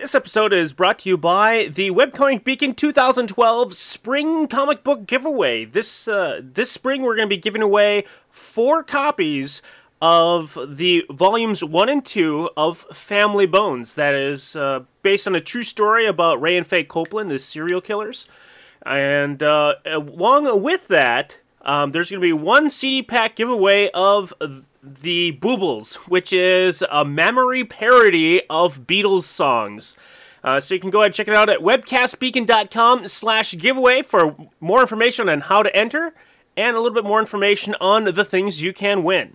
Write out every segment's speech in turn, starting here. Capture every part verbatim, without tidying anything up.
This episode is brought to you by the Webcomic Beacon twenty twelve Spring Comic Book Giveaway. This uh, this spring, we're going to be giving away four copies of the volumes one and two of Family Bones. That is uh, based on a true story about Ray and Faye Copeland, the serial killers. And uh, along with that, um, there's going to be one C D pack giveaway of the Boobles, which is a memory parody of Beatles songs. Uh, so you can go ahead and check it out at webcastbeacon.com slash giveaway for more information on how to enter and a little bit more information on the things you can win.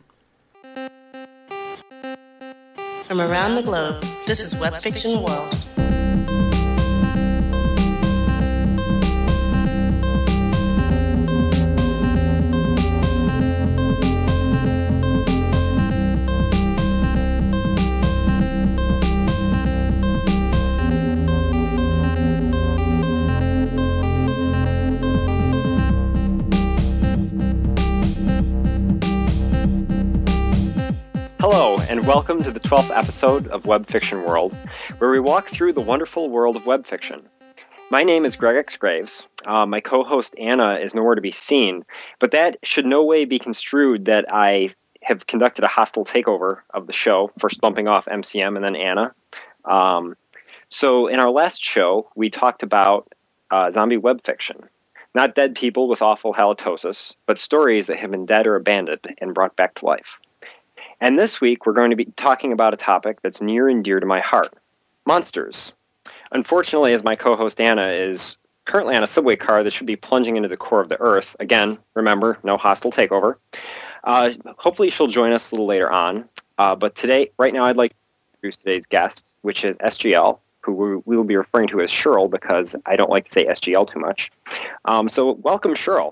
From around the globe, this is Web Fiction World. Hello, and welcome to the twelfth episode of Web Fiction World, where we walk through the wonderful world of web fiction. My name is Greg X. Graves. Uh, my co-host Anna is nowhere to be seen, but that should no way be construed that I have conducted a hostile takeover of the show, first bumping off M C M and then Anna. Um, so in our last show, we talked about uh, zombie web fiction. Not dead people with awful halitosis, but stories that have been dead or abandoned and brought back to life. And this week, we're going to be talking about a topic that's near and dear to my heart, monsters. Unfortunately, as my co-host Anna is currently on a subway car that should be plunging into the core of the earth, again, remember, no hostile takeover, uh, hopefully she'll join us a little later on. Uh, but today, right now, I'd like to introduce today's guest, which is S G L, who we will be referring to as Cheryl because I don't like to say S G L too much. Um, so welcome, Cheryl.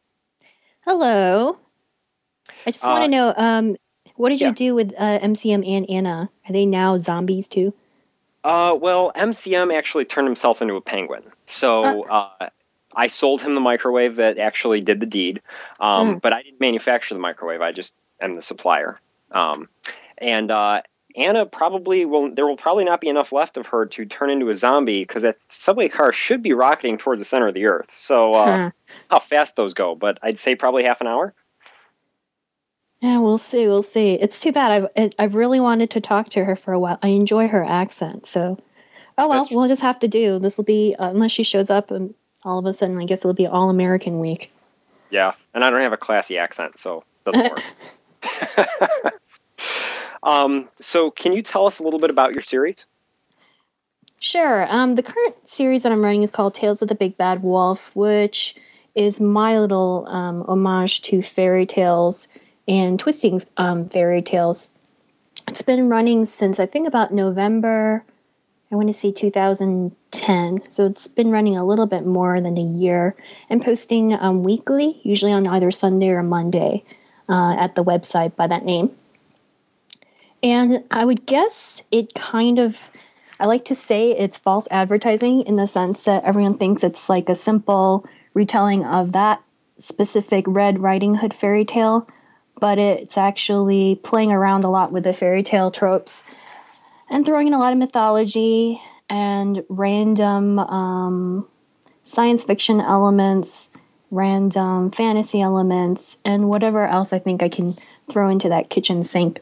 Hello. I just want to uh, know... Um, What did yeah. you do with uh, M C M and Anna? Are they now zombies too? Uh, well, M C M actually turned himself into a penguin. So uh. Uh, I sold him the microwave that actually did the deed. Um, mm. But I didn't manufacture the microwave. I just am the supplier. Um, and uh, Anna probably will, there will probably not be enough left of her to turn into a zombie because that subway car should be rocketing towards the center of the earth. So uh, huh. how fast those go. But I'd say probably half an hour. Yeah, we'll see. We'll see. It's too bad. I've I've really wanted to talk to her for a while. I enjoy her accent. So, oh well, we'll just have to do. This will be uh, unless she shows up, and all of a sudden, I guess it'll be All American Week. Yeah, and I don't have a classy accent, so it doesn't work. um. So, can you tell us a little bit about your series? Sure. Um. The current series that I'm running is called Tales of the Big Bad Wolf, which is my little um, homage to fairy tales and twisting um, fairy tales. It's been running since I think about November, I want to say two thousand ten. So it's been running a little bit more than a year and posting um, weekly, usually on either Sunday or Monday uh, at the website by that name. And I would guess it kind of, I like to say it's false advertising in the sense that everyone thinks it's like a simple retelling of that specific Red Riding Hood fairy tale, but it's actually playing around a lot with the fairy tale tropes and throwing in a lot of mythology and random um, science fiction elements, random fantasy elements, and whatever else I think I can throw into that kitchen sink.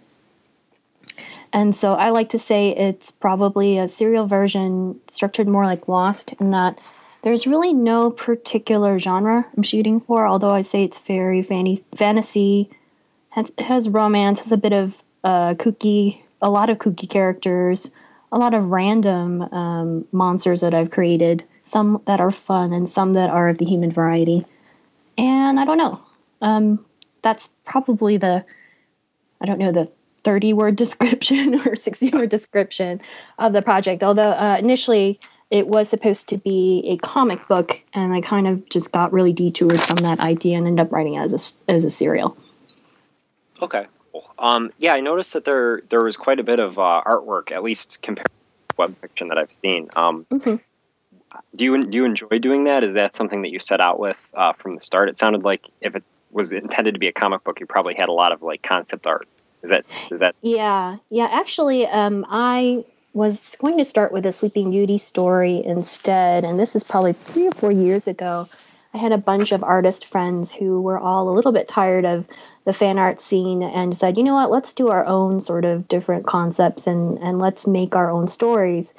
And so I like to say it's probably a serial version structured more like Lost in that there's really no particular genre I'm shooting for, although I say it's very fan- fantasy, Has, has romance, has a bit of uh, kooky, a lot of kooky characters, a lot of random um, monsters that I've created, some that are fun and some that are of the human variety. And I don't know. Um, that's probably the, I don't know, the thirty-word description or sixty-word description of the project. Although uh, initially it was supposed to be a comic book, and I kind of just got really detoured from that idea and ended up writing it as a, as a serial. Okay, cool. Um, yeah, I noticed that there there was quite a bit of uh, artwork, at least compared to web fiction that I've seen. Um, mm-hmm. Do you do you enjoy doing that? Is that something that you set out with uh, from the start? It sounded like if it was intended to be a comic book, you probably had a lot of like concept art. Is that is that? Yeah, yeah. Actually, um, I was going to start with a Sleeping Beauty story instead, and this is probably three or four years ago. I had a bunch of artist friends who were all a little bit tired of the fan art scene and said, you know what, let's do our own sort of different concepts and, and let's make our own stories.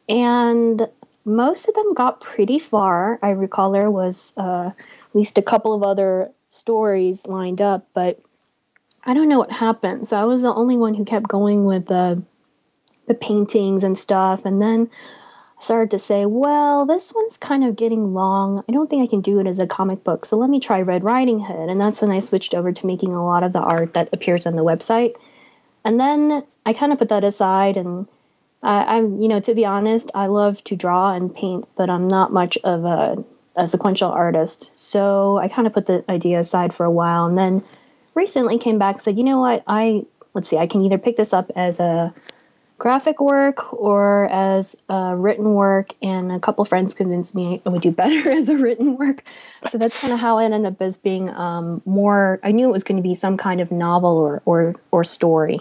And most of them got pretty far. I recall there was uh, at least a couple of other stories lined up, but I don't know what happened. So I was the only one who kept going with the the paintings and stuff. And then I started to say, well, this one's kind of getting long. I don't think I can do it as a comic book. So let me try Red Riding Hood. And that's when I switched over to making a lot of the art that appears on the website. And then I kind of put that aside. And I, I'm, you know, to be honest, I love to draw and paint, but I'm not much of a, a sequential artist. So I kind of put the idea aside for a while. And then recently came back and said, you know what, I, let's see, I can either pick this up as a graphic work or as a written work, and a couple friends convinced me I would do better as a written work. So that's kind of how it ended up as being um, more, I knew it was going to be some kind of novel or, or, or story.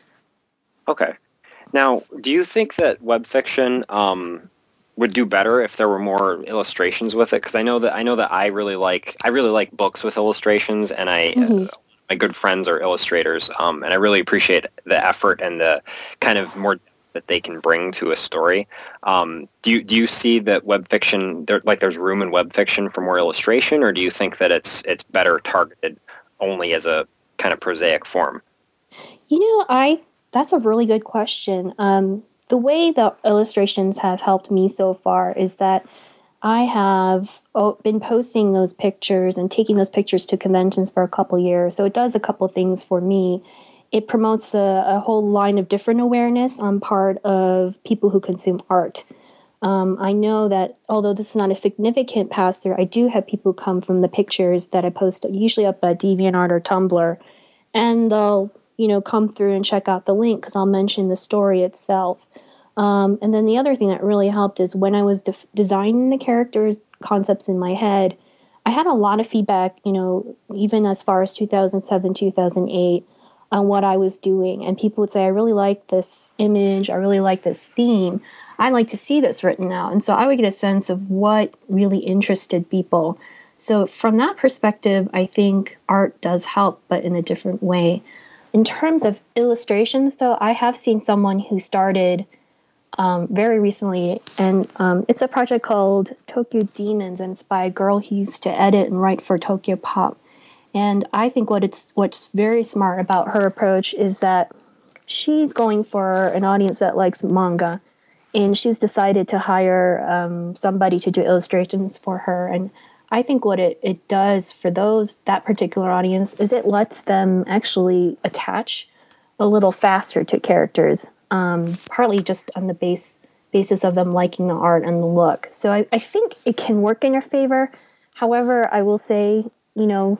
Okay. Now, do you think that web fiction um, would do better if there were more illustrations with it? Because I know that I know that I really like I really like books with illustrations, and I mm-hmm. uh, my good friends are illustrators, um, and I really appreciate the effort and the kind of more that they can bring to a story. Um, do you do you see that web fiction, there, like there's room in web fiction for more illustration, or do you think that it's it's better targeted only as a kind of prosaic form? You know, I that's a really good question. Um, the way the illustrations have helped me so far is that I have oh, been posting those pictures and taking those pictures to conventions for a couple years. So it does a couple things for me. It promotes a, a whole line of different awareness on part of people who consume art. Um, I know that although this is not a significant pass-through, I do have people come from the pictures that I post, usually up at DeviantArt or Tumblr, and they'll, you know, come through and check out the link because I'll mention the story itself. Um, and then the other thing that really helped is when I was def- designing the characters' concepts in my head, I had a lot of feedback, you know, even as far as two thousand seven, two thousand eight, on what I was doing. And people would say, I really like this image, I really like this theme, I'd like to see this written out. And so I would get a sense of what really interested people. So from that perspective, I think art does help, but in a different way. In terms of illustrations, though, I have seen someone who started Um, very recently, and um, it's a project called Tokyo Demons, and it's by a girl who used to edit and write for Tokyo Pop. And I think what it's what's very smart about her approach is that she's going for an audience that likes manga, and she's decided to hire um, somebody to do illustrations for her. And I think what it, it does for those that particular audience is it lets them actually attach a little faster to characters. Um, partly just on the base basis of them liking the art and the look. So I, I think it can work in your favor. However, I will say, you know,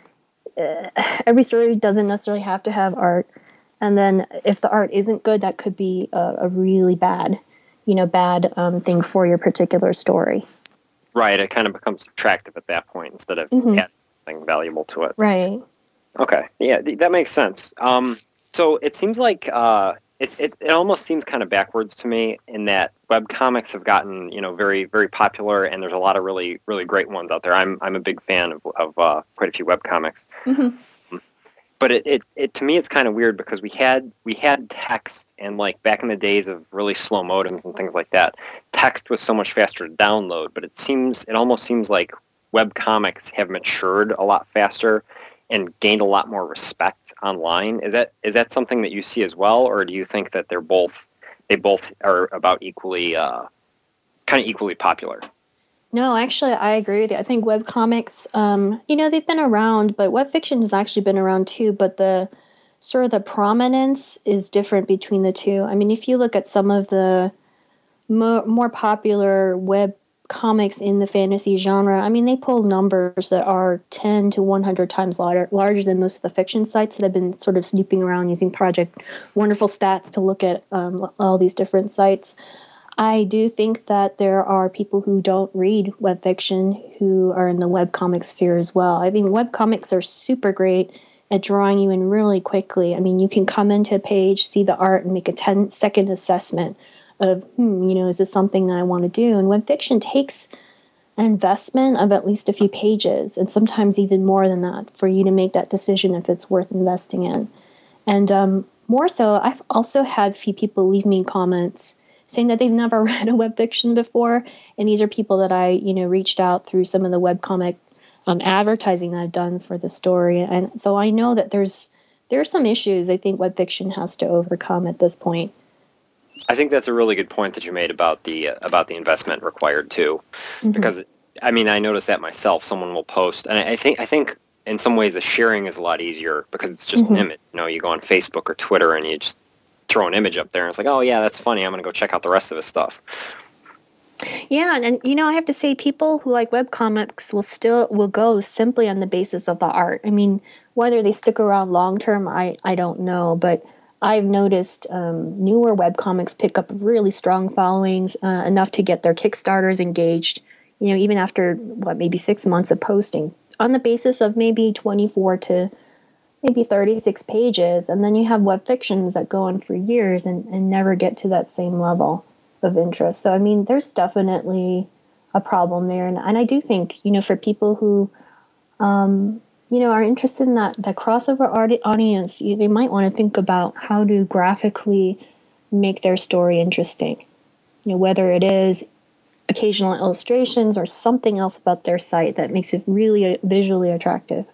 uh, every story doesn't necessarily have to have art. And then if the art isn't good, that could be a, a really bad, you know, bad um, thing for your particular story. Right. It kind of becomes attractive at that point instead of mm-hmm. adding something valuable to it. Right. Okay. Yeah, th- that makes sense. Um, so it seems like... Uh, It, it it almost seems kind of backwards to me in that webcomics have gotten, you know, very, very popular, and there's a lot of really, really great ones out there. I'm I'm a big fan of, of uh, quite a few webcomics. Mm-hmm. But it, it, it to me it's kind of weird because we had we had text, and like back in the days of really slow modems and things like that, text was so much faster to download. But it seems it almost seems like webcomics have matured a lot faster and gained a lot more respect online. Is that is that something that you see as well, or do you think that they're both they both are about equally uh, kind of equally popular? No, actually, I agree with you. I think webcomics, um, you know, they've been around, but web fiction has actually been around too. But the sort of the prominence is different between the two. I mean, if you look at some of the mo- more popular web comics in the fantasy genre, I mean, they pull numbers that are ten to one hundred times larger, larger than most of the fiction sites that have been sort of snooping around using Project Wonderful Stats to look at um, all these different sites. I do think that there are people who don't read web fiction who are in the webcomic sphere as well. I think webcomics are super great at drawing you in really quickly. I mean, you can come into a page, see the art, and make a ten-second assessment of, hmm, you know, is this something that I want to do? And web fiction takes an investment of at least a few pages, and sometimes even more than that, for you to make that decision if it's worth investing in. And um, more so, I've also had a few people leave me comments saying that they've never read a web fiction before, and these are people that I, you know, reached out through some of the webcomic um, advertising that I've done for the story. And so I know that there's there are some issues I think web fiction has to overcome at this point. I think that's a really good point that you made about the uh, about the investment required too, mm-hmm. because I mean I noticed that myself. Someone will post, and I, I think I think in some ways the sharing is a lot easier because it's just mm-hmm. an image. You know, you go on Facebook or Twitter and you just throw an image up there, and it's like, oh yeah, that's funny. I'm going to go check out the rest of his stuff. Yeah, and, and you know, I have to say, people who like webcomics will still will go simply on the basis of the art. I mean, whether they stick around long term, I I don't know, but I've noticed um, newer webcomics pick up really strong followings, uh, enough to get their Kickstarters engaged, you know, even after, what, maybe six months of posting, on the basis of maybe twenty-four to maybe thirty-six pages. And then you have web fictions that go on for years and, and never get to that same level of interest. So, I mean, there's definitely a problem there. And, and I do think, you know, for people who... Um, you know, are interested in that, that crossover art audience, you, they might want to think about how to graphically make their story interesting. You know, whether it is occasional illustrations or something else about their site that makes it really visually attractive.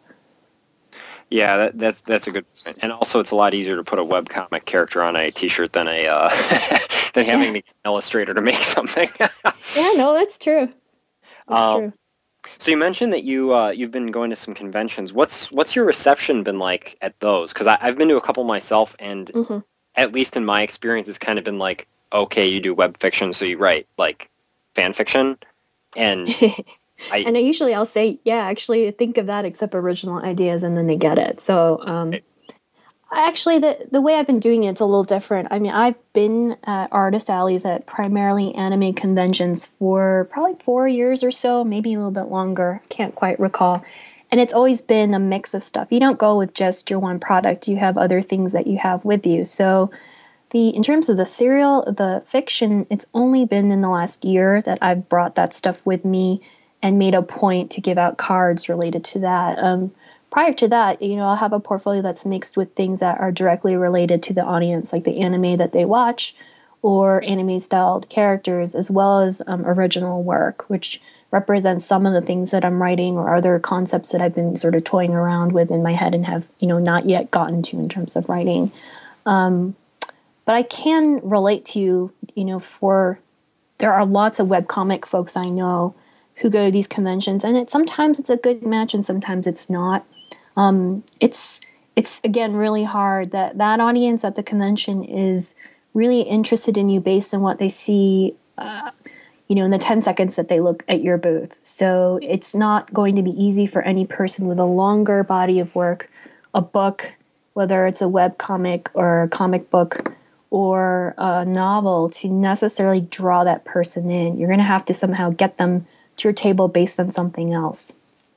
Yeah, that, that that's a good point. And also, it's a lot easier to put a webcomic character on a T-shirt than a uh, than having the illustrator to make something. Yeah, no, that's true. That's um, true. So you mentioned that you uh, you've been going to some conventions. What's what's your reception been like at those? Because I've been to a couple myself, and mm-hmm. at least in my experience, it's kind of been like, okay, you do web fiction, so you write like fan fiction, and I and I usually I'll say, yeah, actually think of that except original ideas, and then they get it. So um, actually, the the way I've been doing it's a little different. I mean, I've been at artist alleys at primarily anime conventions for probably four years or so, maybe a little bit longer. Can't quite recall. And it's always been a mix of stuff. You don't go with just your one product. You have other things that you have with you. So the in terms of the serial, the fiction, it's only been in the last year that I've brought that stuff with me and made a point to give out cards related to that. Um, Prior to that, you know, I'll have a portfolio that's mixed with things that are directly related to the audience, like the anime that they watch or anime-styled characters, as well as um, original work, which represents some of the things that I'm writing or other concepts that I've been sort of toying around with in my head and have, you know, not yet gotten to in terms of writing. Um, but I can relate to you, you know, for there are lots of webcomic folks I know who go to these conventions, and it sometimes it's a good match and sometimes it's not. Um, it's it's again really hard that that audience at the convention is really interested in you based on what they see, uh, you know, in the ten seconds that they look at your booth. So it's not going to be easy for any person with a longer body of work, a book, whether it's a web comic or a comic book or a novel, to necessarily draw that person in. You're going to have to somehow get them to your table based on something else.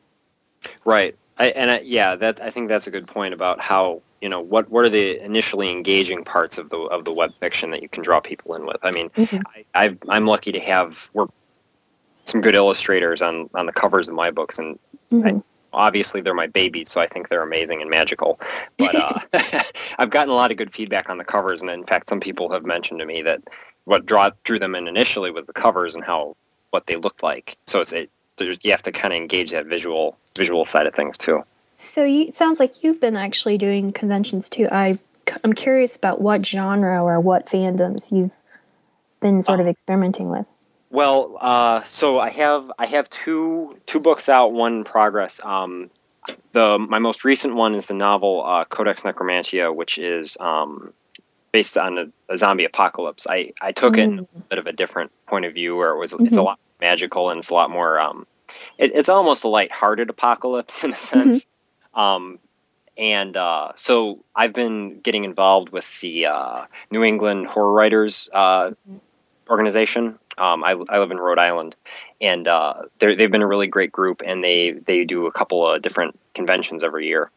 Right. I, and I, yeah, that I think that's a good point about how, you know, what, what are the initially engaging parts of the of the web fiction that you can draw people in with. I mean, mm-hmm. I, I've, I'm lucky to have work some good illustrators on, on the covers of my books, and mm-hmm. I, obviously they're my babies, so I think they're amazing and magical. But uh, I've gotten a lot of good feedback on the covers, and in fact, some people have mentioned to me that what draw, drew them in initially was the covers and how what they looked like. So it's it, you have to kind of engage that visual visual side of things too. So you, it sounds like you've been actually doing conventions too. I, I'm curious about what genre or what fandoms you've been sort of experimenting with. Well, uh, so I have I have two two books out, one in progress. Um, the my most recent one is the novel uh, Codex Necromantia, which is um, based on a, a zombie apocalypse. I, I took mm. it in a bit of a different point of view, where it was mm-hmm. it's a lot magical and it's a lot more. Um, it, it's almost a lighthearted apocalypse in a sense. Mm-hmm. Um, and uh, so I've been getting involved with the uh, New England Horror Writers uh, mm-hmm. organization. Um, I, I live in Rhode Island, and uh, they've been a really great group, and they, they do a couple of different conventions every year.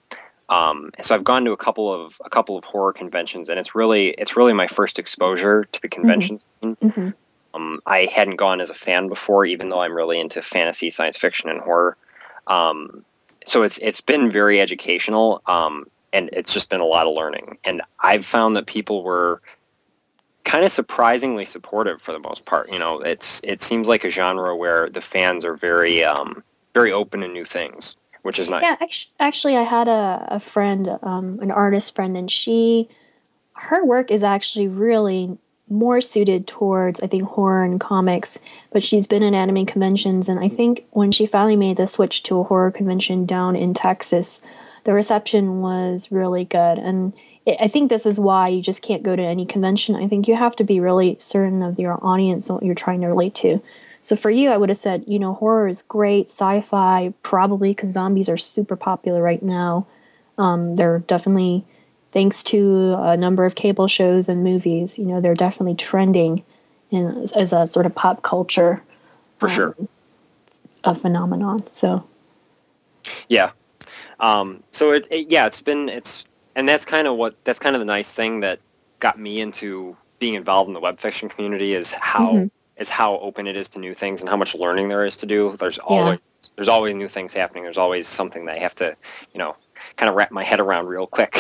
Um, so I've gone to a couple of a couple of horror conventions, and it's really it's really my first exposure to the convention scene. Mm-hmm. Um, I hadn't gone as a fan before, even though I'm really into fantasy, science fiction, and horror. Um, so it's it's been very educational, um, and it's just been a lot of learning. And I've found that people were kind of surprisingly supportive for the most part. You know, it's it seems like a genre where the fans are very um, very open to new things, which is nice. Yeah, actually, actually I had a, a friend, um, an artist friend, and she, her work is actually really more suited towards, I think, horror and comics, but she's been in anime conventions, and I think when she finally made the switch to a horror convention down in Texas, the reception was really good. And it, I think this is why you just can't go to any convention. I think you have to be really certain of your audience and what you're trying to relate to. So for you, I would have said, you know, horror is great, sci-fi, probably, because zombies are super popular right now. Um, they're definitely, thanks to a number of cable shows and movies, you know, they're definitely trending in, as a sort of pop culture. For um, sure. A phenomenon. So. Yeah. Um, so it, it, yeah, it's been, it's, and that's kind of what, that's kind of the nice thing that got me into being involved in the web fiction community is how, mm-hmm. is how open it is to new things and how much learning there is to do. There's always, yeah. there's always new things happening. There's always something that I have to, you know, kind of wrap my head around real quick.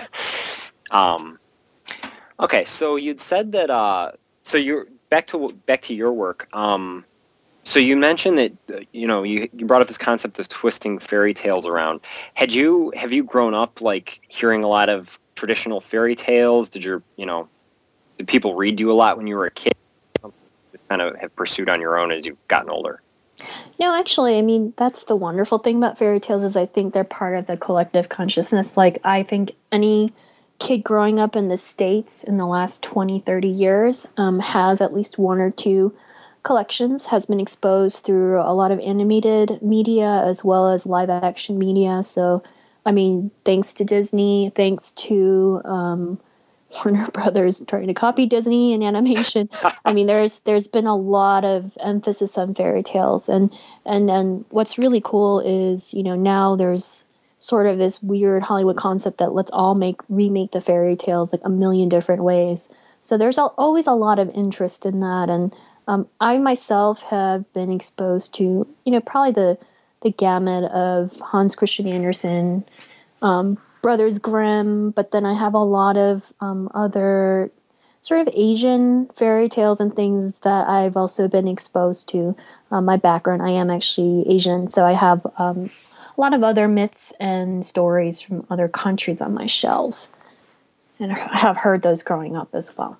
um, okay. So you'd said that, uh, so you're back to, back to your work. Um, So you mentioned that uh, you know you, you brought up this concept of twisting fairy tales around. Had you have you grown up like hearing a lot of traditional fairy tales? Did your you know did people read you a lot when you were a kid? Kind of have pursued on your own as you've gotten older. No, actually, I mean that's the wonderful thing about fairy tales is I think they're part of the collective consciousness. Like I think any kid growing up in the States in the last twenty, thirty years um, has at least one or two collections, has been exposed through a lot of animated media as well as live action media. So, I mean, thanks to Disney, thanks to um, Warner Brothers trying to copy Disney in animation. I mean, there's there's been a lot of emphasis on fairy tales, and and and what's really cool is you know now there's sort of this weird Hollywood concept that let's all make remake the fairy tales like a million different ways. So there's always a lot of interest in that, and Um, I myself have been exposed to, you know, probably the the gamut of Hans Christian Andersen, um, Brothers Grimm, but then I have a lot of um, other sort of Asian fairy tales and things that I've also been exposed to. Um, my background, I am actually Asian, so I have um, a lot of other myths and stories from other countries on my shelves, and I have heard those growing up as well.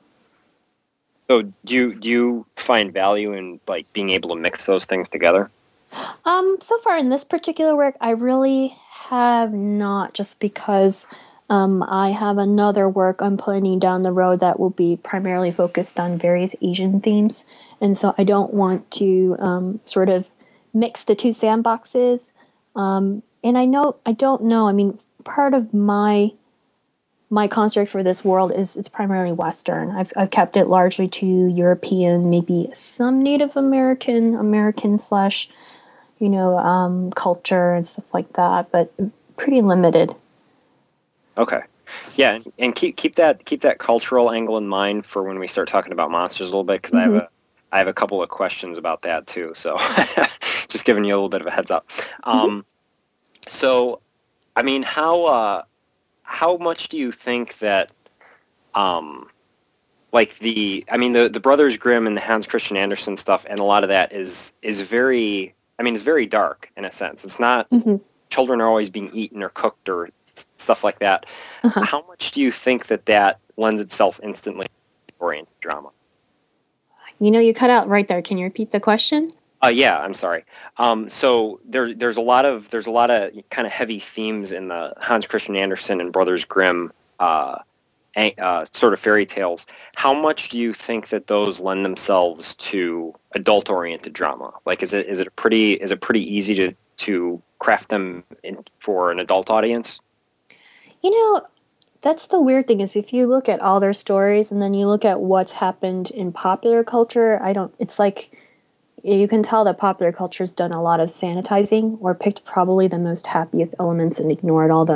So do you, do you find value in like being able to mix those things together? Um, so far in this particular work, I really have not, just because um, I have another work I'm planning down the road that will be primarily focused on various Asian themes. And so I don't want to um, sort of mix the two sandboxes. Um, and I know, I don't know, I mean, part of my My construct for this world is it's primarily Western. I've I've kept it largely to European, maybe some Native American, American slash, you know, um, culture and stuff like that, but pretty limited. Okay, yeah, and, and keep keep that keep that cultural angle in mind for when we start talking about monsters a little bit, because mm-hmm. I have a I have a couple of questions about that too. So just giving you a little bit of a heads up. Um, mm-hmm. So, I mean, how. Uh, How much do you think that, um, like the, I mean, the, the Brothers Grimm and the Hans Christian Andersen stuff and a lot of that is, is very, I mean, it's very dark in a sense. It's not, mm-hmm. children are always being eaten or cooked or stuff like that. Uh-huh. How much do you think that that lends itself instantly to oriented drama? You know, you cut out right there. Can you repeat the question? Uh, yeah, I'm sorry. Um, so there, there's a lot of there's a lot of kind of heavy themes in the Hans Christian Andersen and Brothers Grimm uh, uh, sort of fairy tales. How much do you think that those lend themselves to adult-oriented drama? Like, is it is it a pretty is it pretty easy to to craft them in, for an adult audience? You know, that's the weird thing is if you look at all their stories and then you look at what's happened in popular culture, I don't. It's like. You can tell that popular culture's done a lot of sanitizing or picked probably the most happiest elements and ignored all the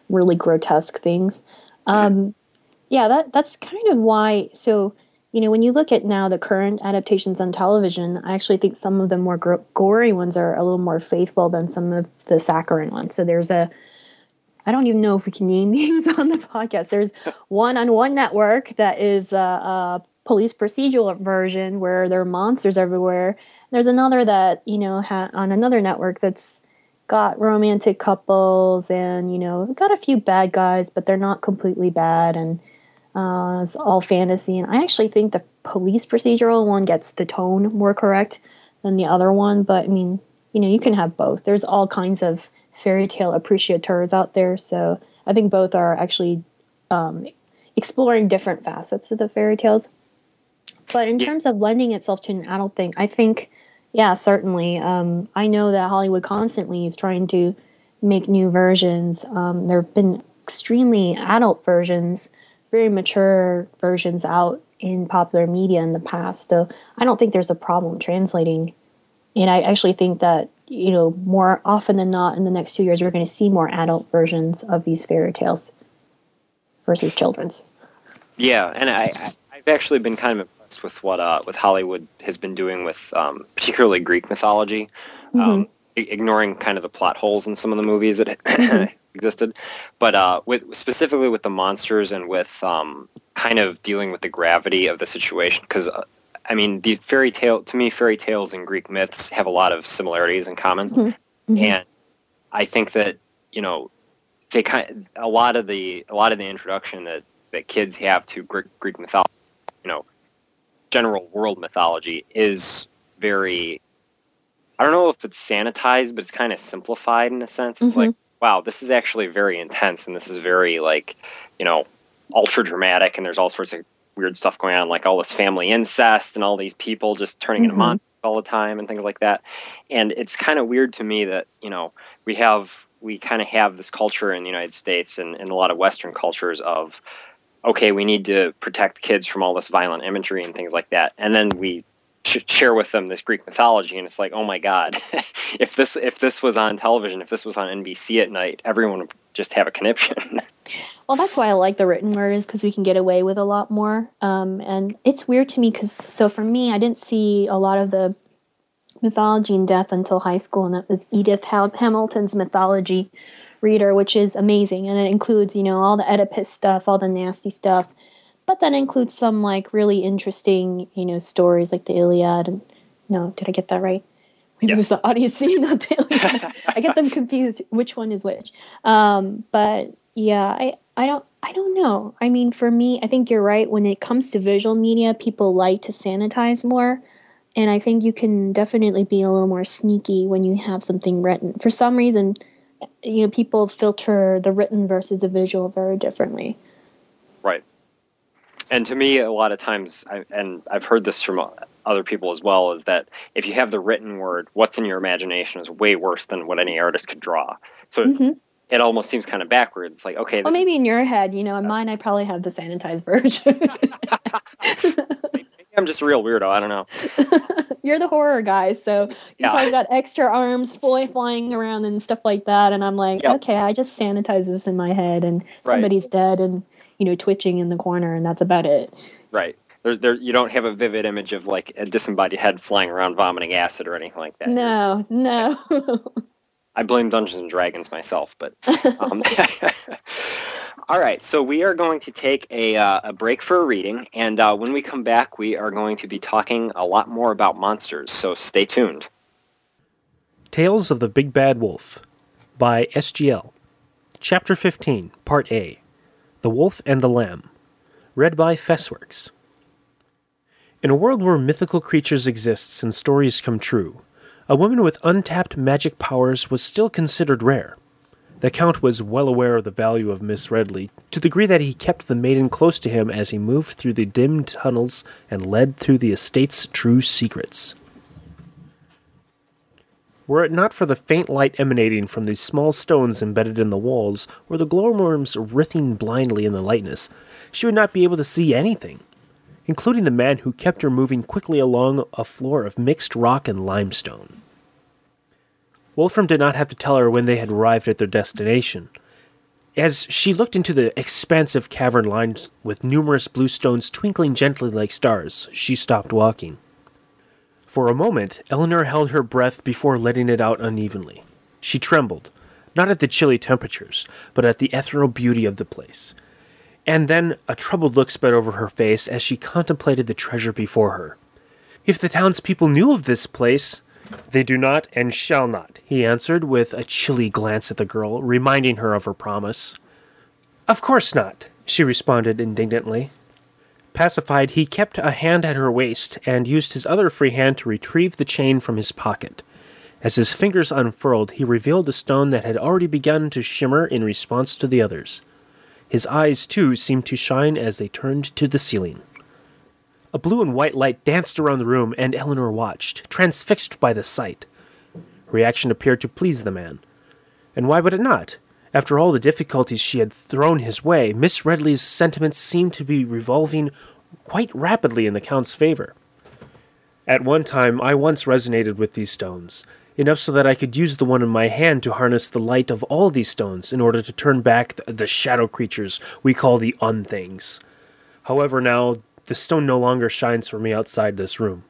really grotesque things. Um, yeah, that that's kind of why. So, you know, when you look at now the current adaptations on television, I actually think some of the more gro- gory ones are a little more faithful than some of the saccharine ones. So there's a, I don't even know if we can name these on the podcast. There's one on one network that is a, a police procedural version where there are monsters everywhere. There's another that, you know, ha- on another network that's got romantic couples and, you know, got a few bad guys, but they're not completely bad, and uh, it's all fantasy. And I actually think the police procedural one gets the tone more correct than the other one. But I mean, you know, you can have both. There's all kinds of fairy tale appreciateurs out there, so I think both are actually um, exploring different facets of the fairy tales. But in Yeah. terms of lending itself to an adult thing, I think. Yeah, certainly. Um, I know that Hollywood constantly is trying to make new versions. Um, there have been extremely adult versions, very mature versions out in popular media in the past. So I don't think there's a problem translating. And I actually think that, you know, more often than not in the next two years, we're going to see more adult versions of these fairy tales versus children's. Yeah, and I, I- I've actually been kind of impressed with what uh, with Hollywood has been doing with um, particularly Greek mythology, um, i- ignoring kind of the plot holes in some of the movies that existed, but uh, with specifically with the monsters and with um, kind of dealing with the gravity of the situation. Because uh, I mean, the fairy tale to me, fairy tales and Greek myths have a lot of similarities in common, Mm-hmm. and I think that you know they kind a lot of the a lot of the introduction that that kids have to Greek, Greek mythology, you know, general world mythology is very, I don't know if it's sanitized, but it's kind of simplified in a sense. It's Mhm. like, wow, this is actually very intense, and this is very, like, you know, ultra dramatic, and there's all sorts of weird stuff going on, like all this family incest and all these people just turning into Mhm. monsters all the time and things like that. And it's kind of weird to me that, you know, we have, we kind of have this culture in the United States and in a lot of Western cultures of, okay, we need to protect kids from all this violent imagery and things like that. And then we sh- share with them this Greek mythology, and it's like, oh my God, if this if this was on television, if this was on N B C at night, everyone would just have a conniption. Well, that's why I like the written word, is because we can get away with a lot more. Um, and it's weird to me because, so for me, I didn't see a lot of the mythology in death until high school, and that was Edith Ham- Hamilton's mythology reader, which is amazing. And it includes, you know, all the Oedipus stuff, all the nasty stuff. But then includes some, like, really interesting, you know, stories like the Iliad. And no, did I get that right? Maybe Yes. it was the Odyssey, not the Iliad. I get them confused which one is which. Um, but yeah, I, I don't I don't know. I mean, for me, I think you're right. When it comes to visual media, people like to sanitize more. And I think you can definitely be a little more sneaky when you have something written. For some reason, you know, people filter the written versus the visual very differently. Right. And to me, a lot of times, I, and I've heard this from other people as well, is that if you have the written word, what's in your imagination is way worse than what any artist could draw. So Mm-hmm. it almost seems kind of backwards. It's like, okay, this Well, maybe is, in your head, you know, in mine, I probably have the sanitized version. maybe I'm just a real weirdo. I don't know. You're the horror guy, so you Yeah. probably got extra arms fly, flying around and stuff like that. And I'm like, Yep. okay, I just sanitize this in my head, and Right. somebody's dead and, you know, twitching in the corner, and that's about it. Right. There, there, you don't have a vivid image of like a disembodied head flying around vomiting acid or anything like that. No, no. I blame Dungeons and Dragons myself, but um, all right. So we are going to take a uh, a break for a reading, and uh, when we come back, we are going to be talking a lot more about monsters. So stay tuned. Tales of the Big Bad Wolf by S G L. Chapter fifteen, Part A. The Wolf and the Lamb. Read by Fessworks. In a world where mythical creatures exist and stories come true, a woman with untapped magic powers was still considered rare. The Count was well aware of the value of Miss Redley, to the degree that he kept the maiden close to him as he moved through the dim tunnels and led through the estate's true secrets. Were it not for the faint light emanating from the small stones embedded in the walls, or the glowworms writhing blindly in the lightness, she would not be able to see anything, including the man who kept her moving quickly along a floor of mixed rock and limestone. Wolfram did not have to tell her when they had arrived at their destination. As she looked into the expansive cavern lined with numerous blue stones twinkling gently like stars, she stopped walking. For a moment, Eleanor held her breath before letting it out unevenly. She trembled, not at the chilly temperatures, but at the ethereal beauty of the place. And then a troubled look spread over her face as she contemplated the treasure before her. If the townspeople knew of this place... They do not and shall not, he answered with a chilly glance at the girl, reminding her of her promise. Of course not, she responded indignantly. Pacified, he kept a hand at her waist and used his other free hand to retrieve the chain from his pocket. As his fingers unfurled, he revealed a stone that had already begun to shimmer in response to the others. His eyes, too, seemed to shine as they turned to the ceiling. A blue and white light danced around the room, and Eleanor watched, transfixed by the sight. Reaction appeared to please the man. And why would it not? After all the difficulties she had thrown his way, Miss Redley's sentiments seemed to be revolving quite rapidly in the Count's favor. At one time, I once resonated with these stones, enough so that I could use the one in my hand to harness the light of all these stones in order to turn back the, the shadow creatures we call the Unthings. However, now, the stone no longer shines for me outside this room.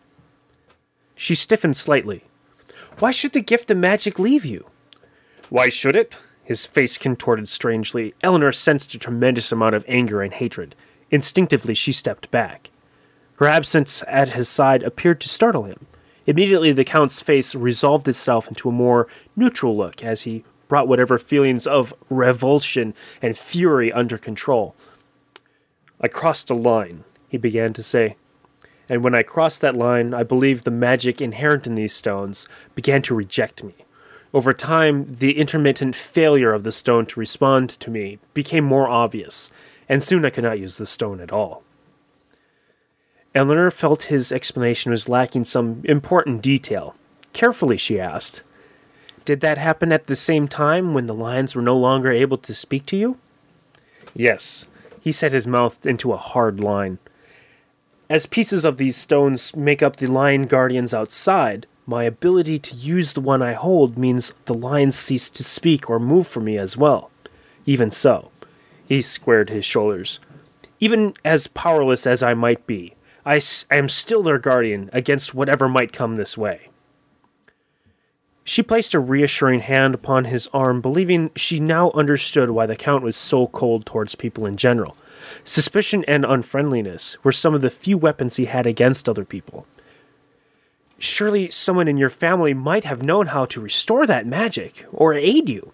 She stiffened slightly. Why should the gift of magic leave you? Why should it? His face contorted strangely. Eleanor sensed a tremendous amount of anger and hatred. Instinctively, she stepped back. Her absence at his side appeared to startle him. Immediately, the Count's face resolved itself into a more neutral look as he brought whatever feelings of revulsion and fury under control. I crossed a line, he began to say. And when I crossed that line, I believe the magic inherent in these stones began to reject me. Over time, the intermittent failure of the stone to respond to me became more obvious, and soon I could not use the stone at all. Eleanor felt his explanation was lacking some important detail. Carefully, she asked, Did that happen at the same time when the lions were no longer able to speak to you? Yes. He set his mouth into a hard line. As pieces of these stones make up the lion guardians outside, my ability to use the one I hold means the lions cease to speak or move for me as well. Even so, he squared his shoulders. Even as powerless as I might be, I, s- I am still their guardian against whatever might come this way. She placed a reassuring hand upon his arm, believing she now understood why the Count was so cold towards people in general. Suspicion and unfriendliness were some of the few weapons he had against other people. Surely someone in your family might have known how to restore that magic, or aid you.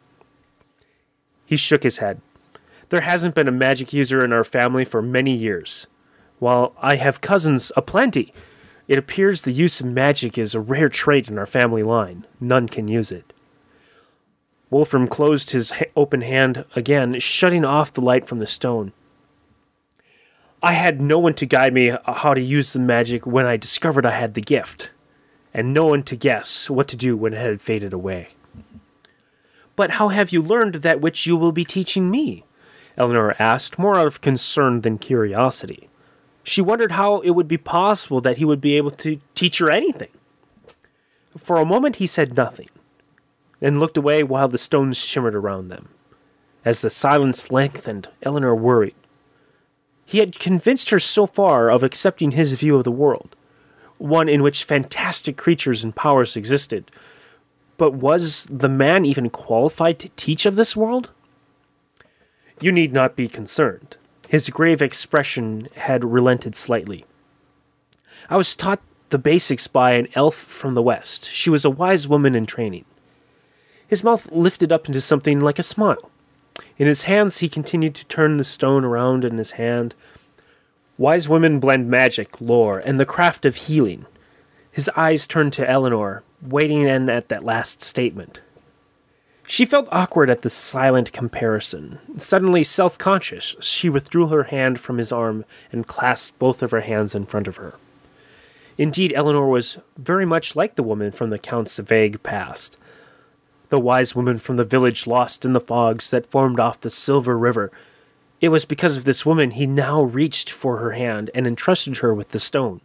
He shook his head. There hasn't been a magic user in our family for many years. While I have cousins aplenty, it appears the use of magic is a rare trait in our family line. None can use it. Wolfram closed his ha- open hand again, shutting off the light from the stone. I had no one to guide me how to use the magic when I discovered I had the gift, and no one to guess what to do when it had faded away. But how have you learned that which you will be teaching me? Eleanor asked, more out of concern than curiosity. She wondered how it would be possible that he would be able to teach her anything. For a moment he said nothing, then looked away while the stones shimmered around them. As the silence lengthened, Eleanor worried. He had convinced her so far of accepting his view of the world, one in which fantastic creatures and powers existed. But was the man even qualified to teach of this world? You need not be concerned. His grave expression had relented slightly. I was taught the basics by an elf from the west. She was a wise woman in training. His mouth lifted up into something like a smile. In his hands he continued to turn the stone around in his hand. Wise women blend magic, lore, and the craft of healing. His eyes turned to Eleanor, waiting in at that last statement. She felt awkward at the silent comparison. Suddenly self-conscious, she withdrew her hand from his arm and clasped both of her hands in front of her. Indeed, Eleanor was very much like the woman from the Count's vague past. The wise woman from the village lost in the fogs that formed off the Silver River. It was because of this woman he now reached for her hand and entrusted her with the stone.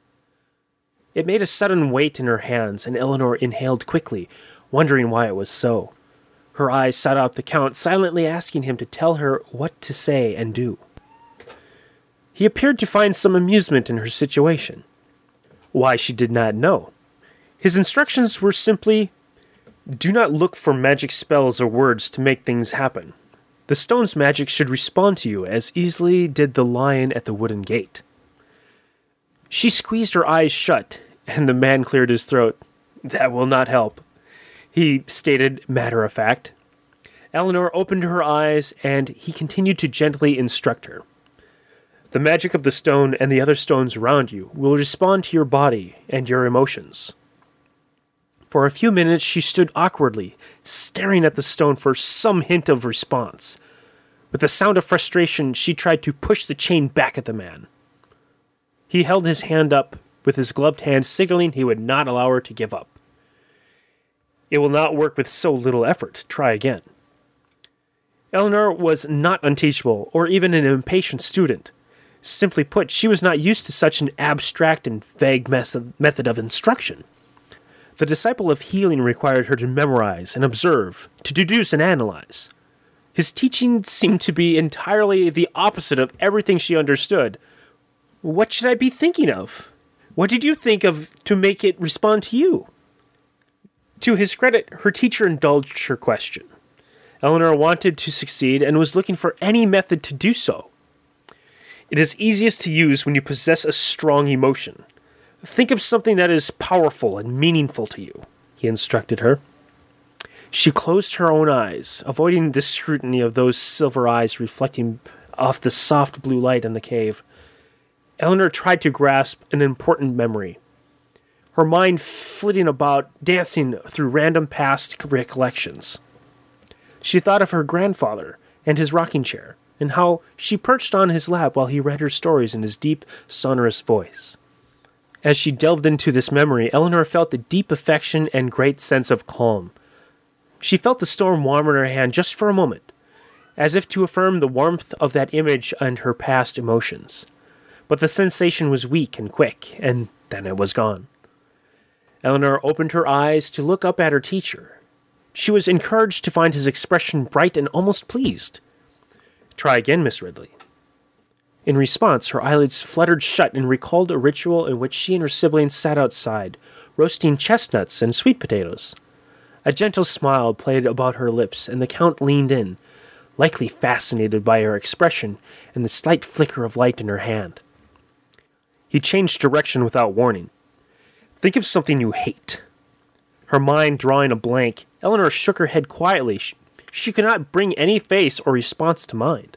It made a sudden weight in her hands, and Eleanor inhaled quickly, wondering why it was so. Her eyes sought out the Count, silently asking him to tell her what to say and do. He appeared to find some amusement in her situation. Why, she did not know. His instructions were simply, do not look for magic spells or words to make things happen. The stone's magic should respond to you as easily did the lion at the wooden gate. She squeezed her eyes shut, and the man cleared his throat. That will not help, he stated matter of fact. Eleanor opened her eyes, and he continued to gently instruct her. The magic of the stone and the other stones around you will respond to your body and your emotions. For a few minutes she stood awkwardly, staring at the stone for some hint of response. With a sound of frustration, she tried to push the chain back at the man. He held his hand up with his gloved hand, signaling he would not allow her to give up. It will not work with so little effort. Try again. Eleanor was not unteachable or even an impatient student. Simply put, she was not used to such an abstract and vague method of instruction. The disciple of healing required her to memorize and observe, to deduce and analyze. His teaching seemed to be entirely the opposite of everything she understood. What should I be thinking of? What did you think of to make it respond to you? To his credit, her teacher indulged her question. Eleanor wanted to succeed and was looking for any method to do so. It is easiest to use when you possess a strong emotion. Think of something that is powerful and meaningful to you, he instructed her. She closed her own eyes, avoiding the scrutiny of those silver eyes reflecting off the soft blue light in the cave. Eleanor tried to grasp an important memory, her mind flitting about, dancing through random past recollections. She thought of her grandfather and his rocking chair, and how she perched on his lap while he read her stories in his deep, sonorous voice. As she delved into this memory, Eleanor felt a deep affection and great sense of calm. She felt the storm warm in her hand just for a moment, as if to affirm the warmth of that image and her past emotions. But the sensation was weak and quick, and then it was gone. Eleanor opened her eyes to look up at her teacher. She was encouraged to find his expression bright and almost pleased. Try again, Miss Ridley. In response, her eyelids fluttered shut and recalled a ritual in which she and her siblings sat outside, roasting chestnuts and sweet potatoes. A gentle smile played about her lips, and the Count leaned in, likely fascinated by her expression and the slight flicker of light in her hand. He changed direction without warning. Think of something you hate. Her mind drawing a blank, Eleanor shook her head quietly. She, she could not bring any face or response to mind.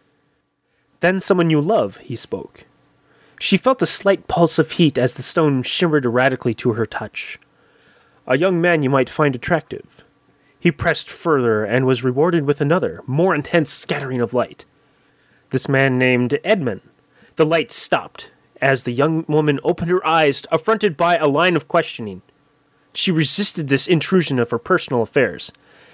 Then someone you love, he spoke. She felt a slight pulse of heat as the stone shimmered erratically to her touch. A young man you might find attractive. He pressed further and was rewarded with another, more intense scattering of light. This man named Edmund. The light stopped as the young woman opened her eyes, affronted by a line of questioning. She resisted this intrusion of her personal affairs.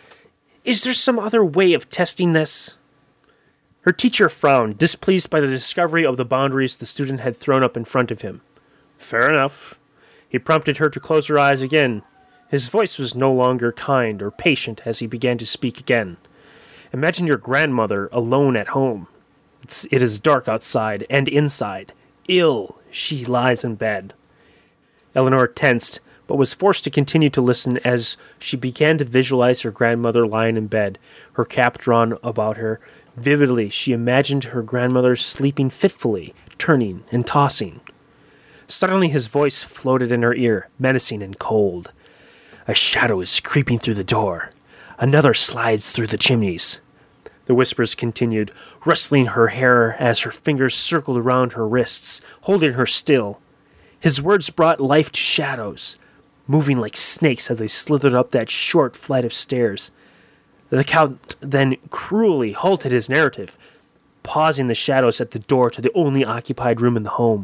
Is there some other way of testing this? Her teacher frowned, displeased by the discovery of the boundaries the student had thrown up in front of him. Fair enough. He prompted her to close her eyes again. His voice was no longer kind or patient as he began to speak again. Imagine your grandmother alone at home. It's, it is dark outside and inside. Ill, she lies in bed. Eleanor tensed, but was forced to continue to listen as she began to visualize her grandmother lying in bed, her cap drawn about her. Vividly, she imagined her grandmother sleeping fitfully, turning and tossing. Suddenly his voice floated in her ear, menacing and cold. A shadow is creeping through the door. Another slides through the chimneys. The whispers continued, rustling her hair as her fingers circled around her wrists, holding her still. His words brought life to shadows, moving like snakes as they slithered up that short flight of stairs. The Count then cruelly halted his narrative, pausing the shadows at the door to the only occupied room in the home.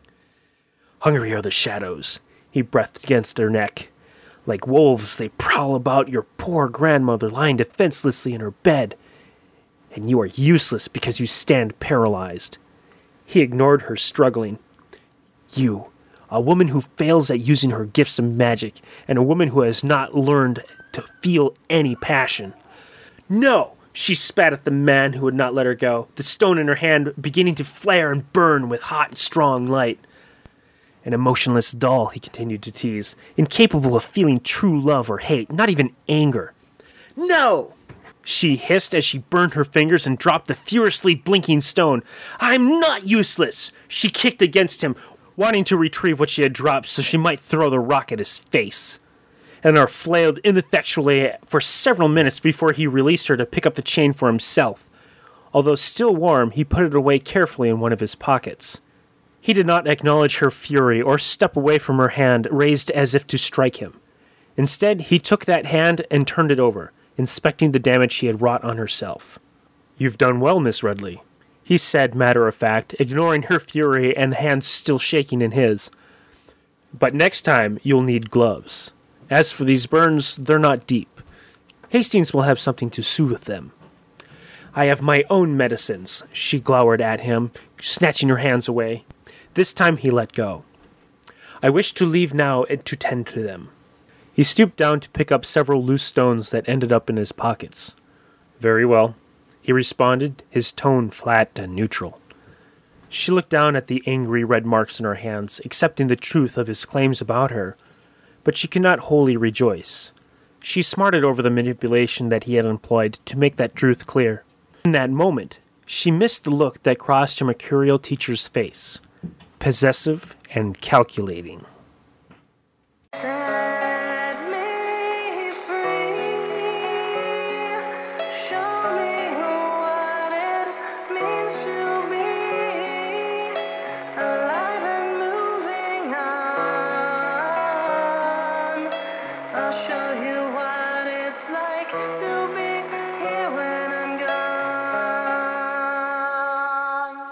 Hungry are the shadows, he breathed against her neck. Like wolves, they prowl about your poor grandmother lying defenselessly in her bed, and you are useless because you stand paralyzed. He ignored her, struggling. You, a woman who fails at using her gifts of magic, and a woman who has not learned to feel any passion. No! She spat at the man who would not let her go, the stone in her hand beginning to flare and burn with hot, strong light. An emotionless doll, he continued to tease, incapable of feeling true love or hate, not even anger. No! She hissed as she burned her fingers and dropped the furiously blinking stone. I'm not useless! She kicked against him, wanting to retrieve what she had dropped so she might throw the rock at his face. Eleanor flailed ineffectually for several minutes before he released her to pick up the chain for himself. Although still warm, he put it away carefully in one of his pockets. He did not acknowledge her fury or step away from her hand raised as if to strike him. Instead, he took that hand and turned it over, inspecting the damage she had wrought on herself. You've done well, Miss Rudley, he said, matter-of-fact, ignoring her fury and the hands still shaking in his. But next time, you'll need gloves. As for these burns, they're not deep. Hastings will have something to soothe them. I have my own medicines, she glowered at him, snatching her hands away. This time he let go. I wish to leave now and to tend to them. He stooped down to pick up several loose stones that ended up in his pockets. Very well, he responded, his tone flat and neutral. She looked down at the angry red marks in her hands, accepting the truth of his claims about her, but she could not wholly rejoice. She smarted over the manipulation that he had employed to make that truth clear. In that moment, she missed the look that crossed her mercurial teacher's face, possessive and calculating. Set me free. Show me what it means to be alive and moving on. I'll show you what it's like to be here when I'm gone.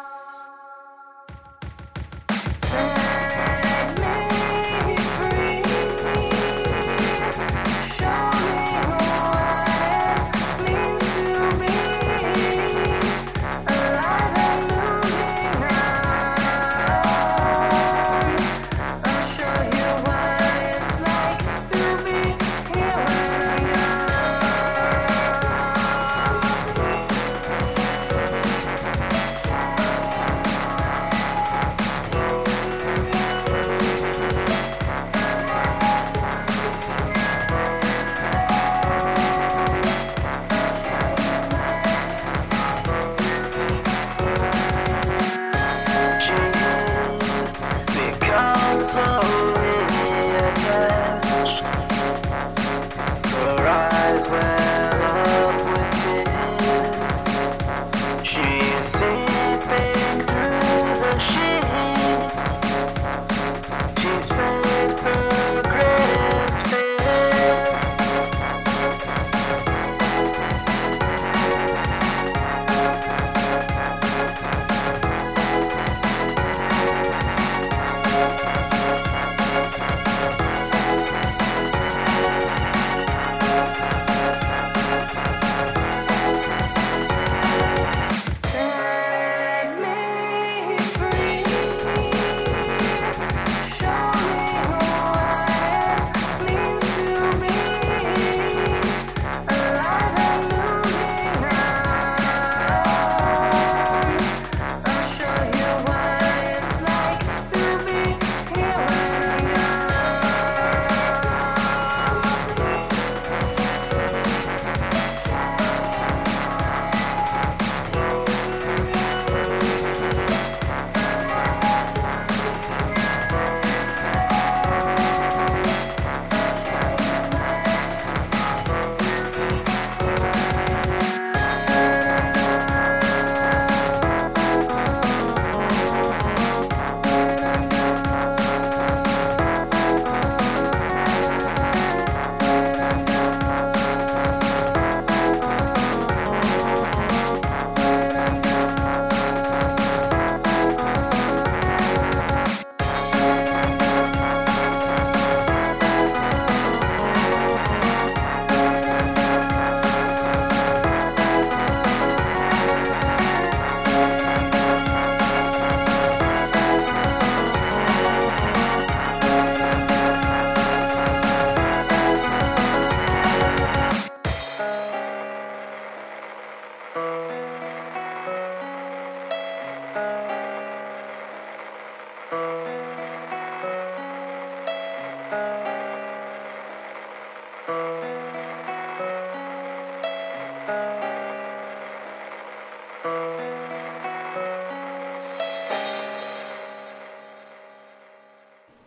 Set me free.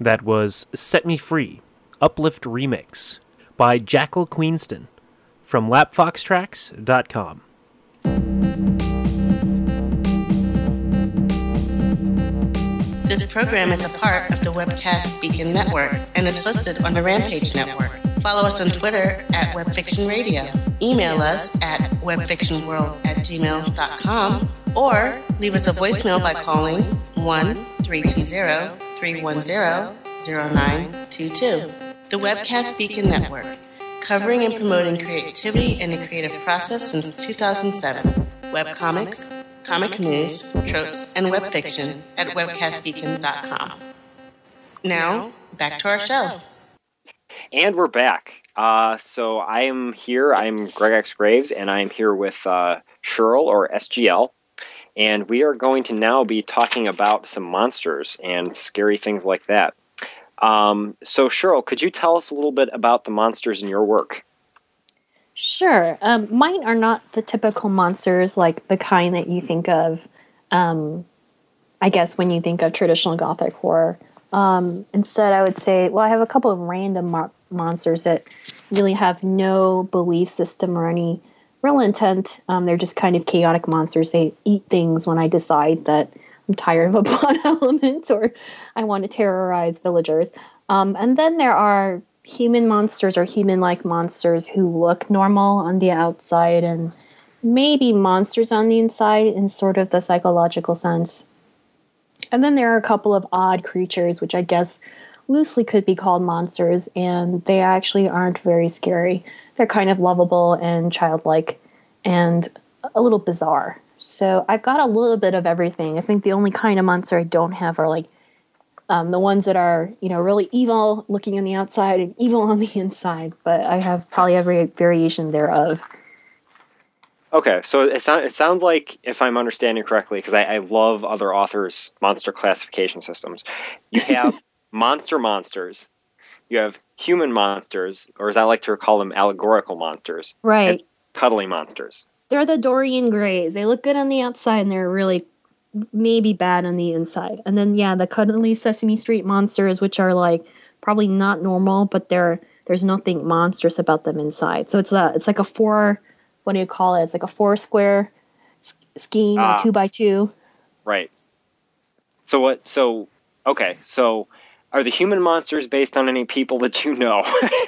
That was Set Me Free, Uplift Remix by Jackal Queenston from lap fox tracks dot com. This program is a part of the Webcast Beacon Network and is hosted on the Rampage Network. Follow us on Twitter at Webfiction Radio. Email us at webfictionworld at gmail dot com or leave us a voicemail by calling one three two zero, three one zero, zero nine two two. The Webcast Beacon Network, covering and promoting creativity and the creative process since two thousand seven. Webcomics, comic news, tropes, and web fiction at webcast beacon dot com. Now, back to our show. And we're back. Uh, so I am here. I'm Greg X. Graves, and I'm here with uh, Cheryl, or S G L. And we are going to now be talking about some monsters and scary things like that. Um, so, Cheryl, could you tell us a little bit about the monsters in your work? Sure. Um, mine are not the typical monsters like the kind that you think of, um, I guess, when you think of traditional Gothic horror. Um, instead, I would say, well, I have a couple of random mo- monsters that really have no belief system or any real intent. Um, they're just kind of chaotic monsters. They eat things when I decide that I'm tired of a plot element or I want to terrorize villagers. Um, and then there are human monsters or human-like monsters who look normal on the outside and maybe monsters on the inside in sort of the psychological sense. And then there are a couple of odd creatures, which I guess loosely could be called monsters, and they actually aren't very scary. They're kind of lovable and childlike and a little bizarre. So I've got a little bit of everything. I think the only kind of monster I don't have are like um, the ones that are, you know, really evil looking on the outside and evil on the inside. But I have probably every variation thereof. Okay, so it, so, it sounds like, if I'm understanding correctly, because I, I love other authors' monster classification systems, you have monster monsters, you have human monsters, or as I like to call them, allegorical monsters. Right. And cuddly monsters. They're the Dorian Greys. They look good on the outside, and they're really maybe bad on the inside. And then, yeah, the cuddly Sesame Street monsters, which are, like, probably not normal, but they're there's nothing monstrous about them inside. So it's a it's like a four... What do you call it? It's like a four square scheme, ah, two by two. Right. So what? So okay. So are the human monsters based on any people that you know?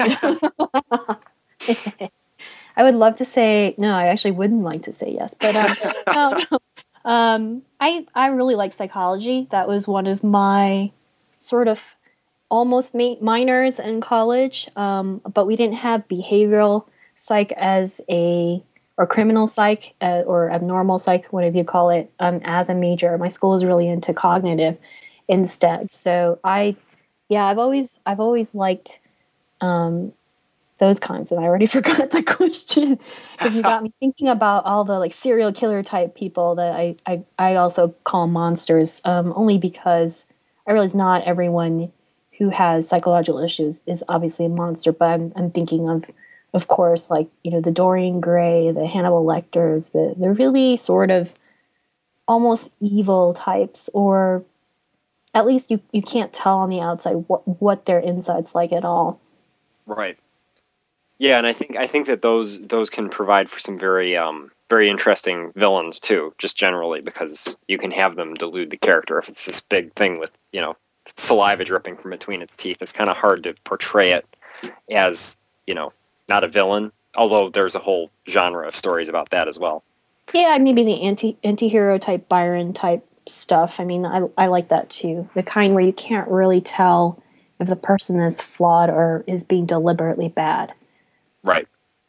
I would love to say no. I actually wouldn't like to say yes, but um, no, no. Um, I I really like psychology. That was one of my sort of almost ma- minors in college. Um, but we didn't have behavioral psych as a, or criminal psych, uh, or abnormal psych, whatever you call it, um, as a major. My school is really into cognitive instead. So I, yeah, I've always, I've always liked, um, those kinds. And I already forgot the question because you got me thinking about all the like serial killer type people that I, I, I also call monsters, um, only because I realize not everyone who has psychological issues is obviously a monster, but I'm, I'm thinking of, Of course, like, you know, the Dorian Gray, the Hannibal Lecters, the, the really sort of almost evil types, or at least you, you can't tell on the outside what, what their inside's like at all. Right. Yeah, and I think I think that those those can provide for some very um very interesting villains too, just generally, because you can have them delude the character. If it's this big thing with, you know, saliva dripping from between its teeth, it's kind of hard to portray it as, you know, not a villain, although there's a whole genre of stories about that as well. Yeah, maybe the anti anti-hero type, Byron type stuff. I mean, I I like that too. The kind where you can't really tell if the person is flawed or is being deliberately bad. Right.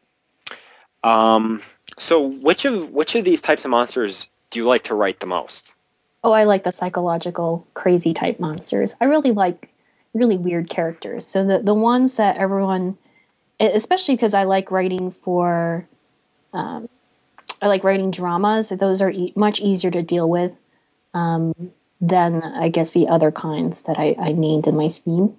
Um. So, which of which of these types of monsters do you like to write the most? Oh, I like the psychological, crazy type monsters. I really like really weird characters. So the the ones that everyone, especially because I like writing for, um, I like writing dramas. Those are e- much easier to deal with um, than, I guess, the other kinds that I, I named in my scheme.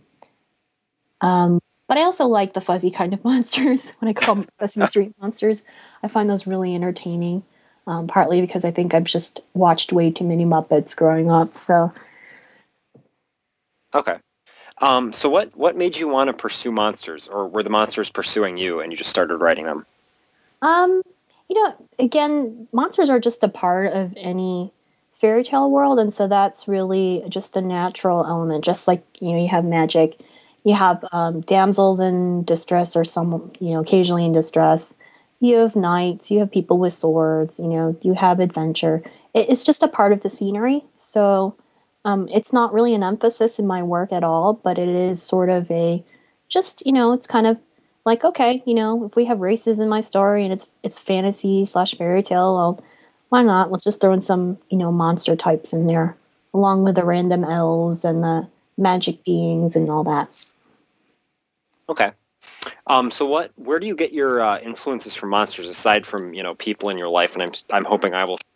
Um, but I also like the fuzzy kind of monsters, what I call Sesame Street monsters. I find those really entertaining, um, partly because I think I've just watched way too many Muppets growing up. So, okay. Um, so what what made you want to pursue monsters, or were the monsters pursuing you and you just started writing them? Um, you know, again, monsters are just a part of any fairy tale world, and so that's really just a natural element. Just like, you know, you have magic, you have um, damsels in distress, or some, you know, occasionally in distress. You have knights, you have people with swords, you know, you have adventure. It, it's just a part of the scenery. So um, it's not really an emphasis in my work at all, but it is sort of a just, you know, it's kind of like, okay, you know, if we have races in my story and it's it's fantasy slash fairy tale, well, why not? Let's just throw in some, you know, monster types in there, along with the random elves and the magic beings and all that. Okay. Um, so what? Where do you get your uh, influences from monsters aside from, you know, people in your life? And I'm I'm hoping I will.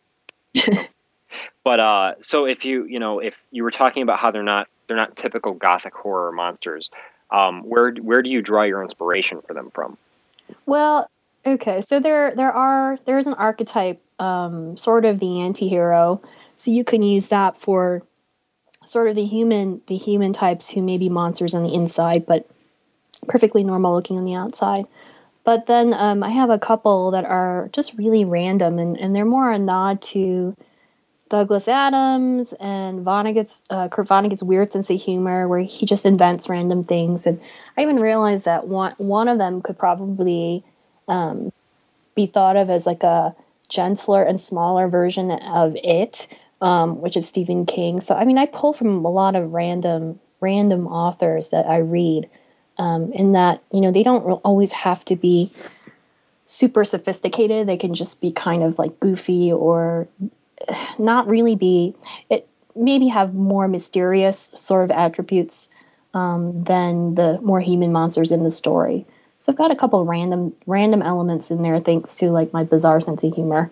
But uh, so if you you know if you were talking about how they're not they're not typical gothic horror monsters, um, where where do you draw your inspiration for them from? Well, okay, so there there are there's an archetype, um, sort of the anti-hero. So you can use that for sort of the human the human types who may be monsters on the inside, but perfectly normal looking on the outside. But then um, I have a couple that are just really random, and, and they're more a nod to Douglas Adams and Vonnegut's, uh, Kurt Vonnegut's weird sense of humor, where he just invents random things. And I even realized that one one of them could probably um, be thought of as like a gentler and smaller version of It, um, which is Stephen King. So I mean, I pull from a lot of random random authors that I read. Um, in that, you know, they don't re- always have to be super sophisticated. They can just be kind of like goofy, or not really be, it maybe have more mysterious sort of attributes um, than the more human monsters in the story. So I've got a couple random random elements in there thanks to like my bizarre sense of humor.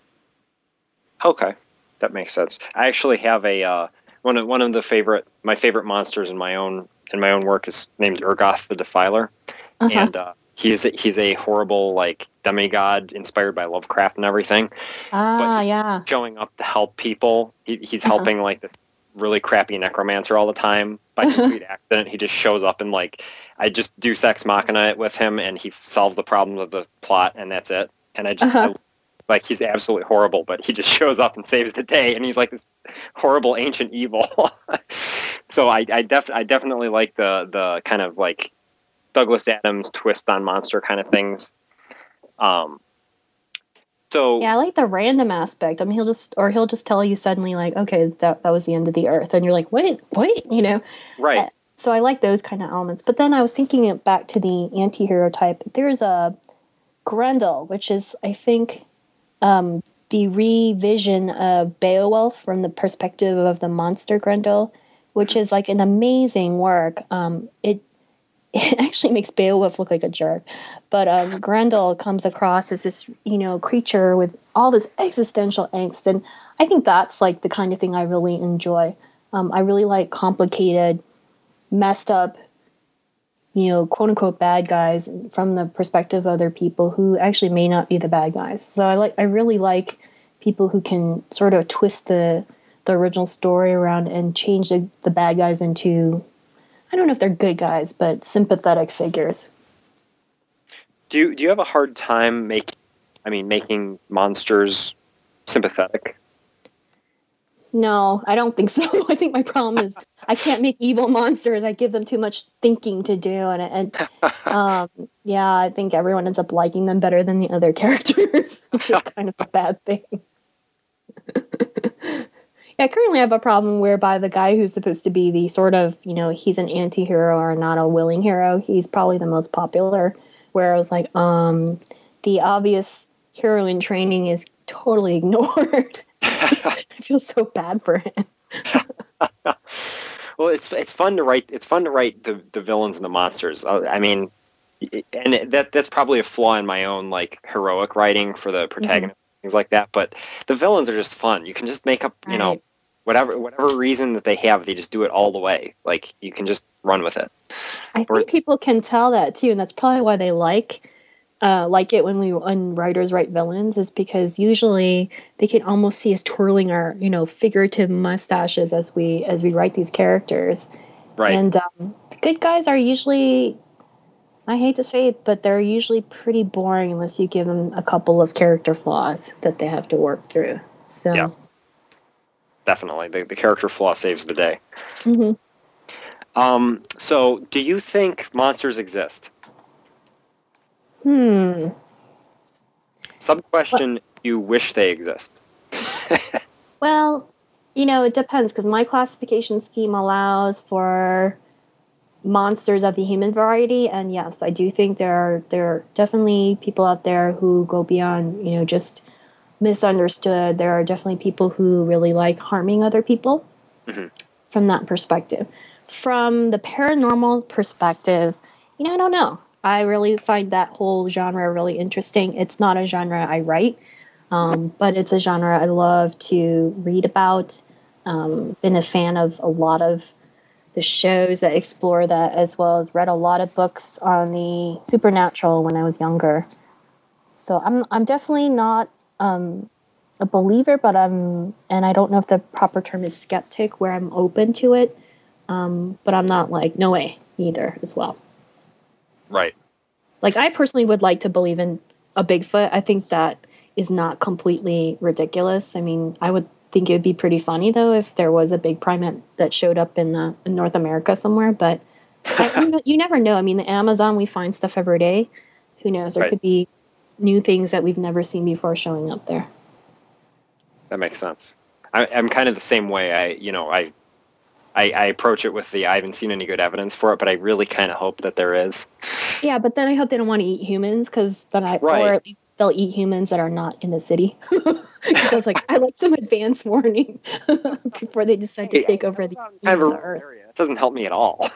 Okay, that makes sense. I actually have a uh, one of one of the favorite my favorite monsters in my own in my own work is named Urgoth the Defiler, Uh-huh. and uh, he's he's a horrible like demigod inspired by Lovecraft and everything. Ah, But he's yeah. showing up to help people. He, he's Uh-huh. helping like this really crappy necromancer all the time by complete accident. He just shows up and like I just do sex machina it with him, and he solves the problem of the plot, and that's it. And I just Uh-huh. I, like he's absolutely horrible, but he just shows up and saves the day, and he's like this horrible ancient evil. So I I, def- I definitely like the the kind of like Douglas Adams twist on monster kind of things. Um. So Yeah, I like the random aspect. I mean, he'll just, or he'll just tell you suddenly, like, okay, that that was the end of the earth, and you're like, wait, wait, you know. right. Uh, So I like those kind of elements. But then I was thinking it back to the anti-hero type. There's a Grendel, which is, I think, um, the revision of Beowulf from the perspective of the monster Grendel, which is like an amazing work. Um, it it actually makes Beowulf look like a jerk. But um, Grendel comes across as this, you know, creature with all this existential angst. And I think that's like the kind of thing I really enjoy. Um, I really like complicated, messed up, you know, quote unquote bad guys from the perspective of other people who actually may not be the bad guys. So I like, I really like people who can sort of twist the the original story around and change the, the bad guys into, I don't know if they're good guys, but sympathetic figures. Do you do you have a hard time making? I mean, making monsters sympathetic? No, I don't think so. I think my problem is I can't make evil monsters. I give them too much thinking to do, and and um, yeah, I think everyone ends up liking them better than the other characters, which is kind of a bad thing. Yeah, currently I have a problem whereby the guy who's supposed to be the sort of, you know, he's an anti-hero or not a willing hero, he's probably the most popular, where I was like, um, the obvious hero in training is totally ignored. I feel so bad for him. Well, it's it's fun to write. It's fun to write the, the villains and the monsters. I I mean, and it- that that's probably a flaw in my own like heroic writing for the protagonist, things like that. But the villains are just fun. You can just make up, you know, Right. whatever whatever reason that they have. They just do it all the way. Like you can just run with it. I Or- think people can tell that too, and that's probably why they like uh, like it when we when writers write villains, is because usually they can almost see us twirling our, you know, figurative mustaches as we as we write these characters, Right. And um, the good guys are usually, I hate to say it, but they're usually pretty boring unless you give them a couple of character flaws that they have to work through. So, Yeah. Definitely. The, the character flaw saves the day. hmm Um, so, do you think monsters exist? hmm. Sub-question, you wish they exist. Well, you know, it depends because my classification scheme allows for monsters of the human variety, and yes, I do think there are there are definitely people out there who go beyond, you know, just misunderstood. There are definitely people who really like harming other people Mhm. from that perspective. From the paranormal perspective, you know, I don't know. I really find that whole genre really interesting. It's not a genre I write, um, but it's a genre I love to read about. Um, been a fan of a lot of the shows that explore that, as well as read a lot of books on the supernatural when I was younger. So I'm I'm definitely not um, a believer, but I'm, and I don't know if the proper term is skeptic, where I'm open to it, um, but I'm not like no way either as well. Right. Like I personally would like to believe in a Bigfoot. I think that is not completely ridiculous. I mean, I would think it would be pretty funny though if there was a big primate that showed up in, uh, in North America somewhere. But I, you, know, you never know. I mean, the Amazon, we find stuff every day. Who knows? There Right. could be new things that we've never seen before showing up there. That makes sense. I, I'm kind of the same way. I, you know, I, I, I approach it with the I haven't seen any good evidence for it, but I really kind of hope that there is. Yeah, but then I hope they don't want to eat humans, because then I, Right. or at least they'll eat humans that are not in the city. Because I was like, I like some advance warning before they decide to Hey, take over the, kind of the a rural earth. area. It doesn't help me at all.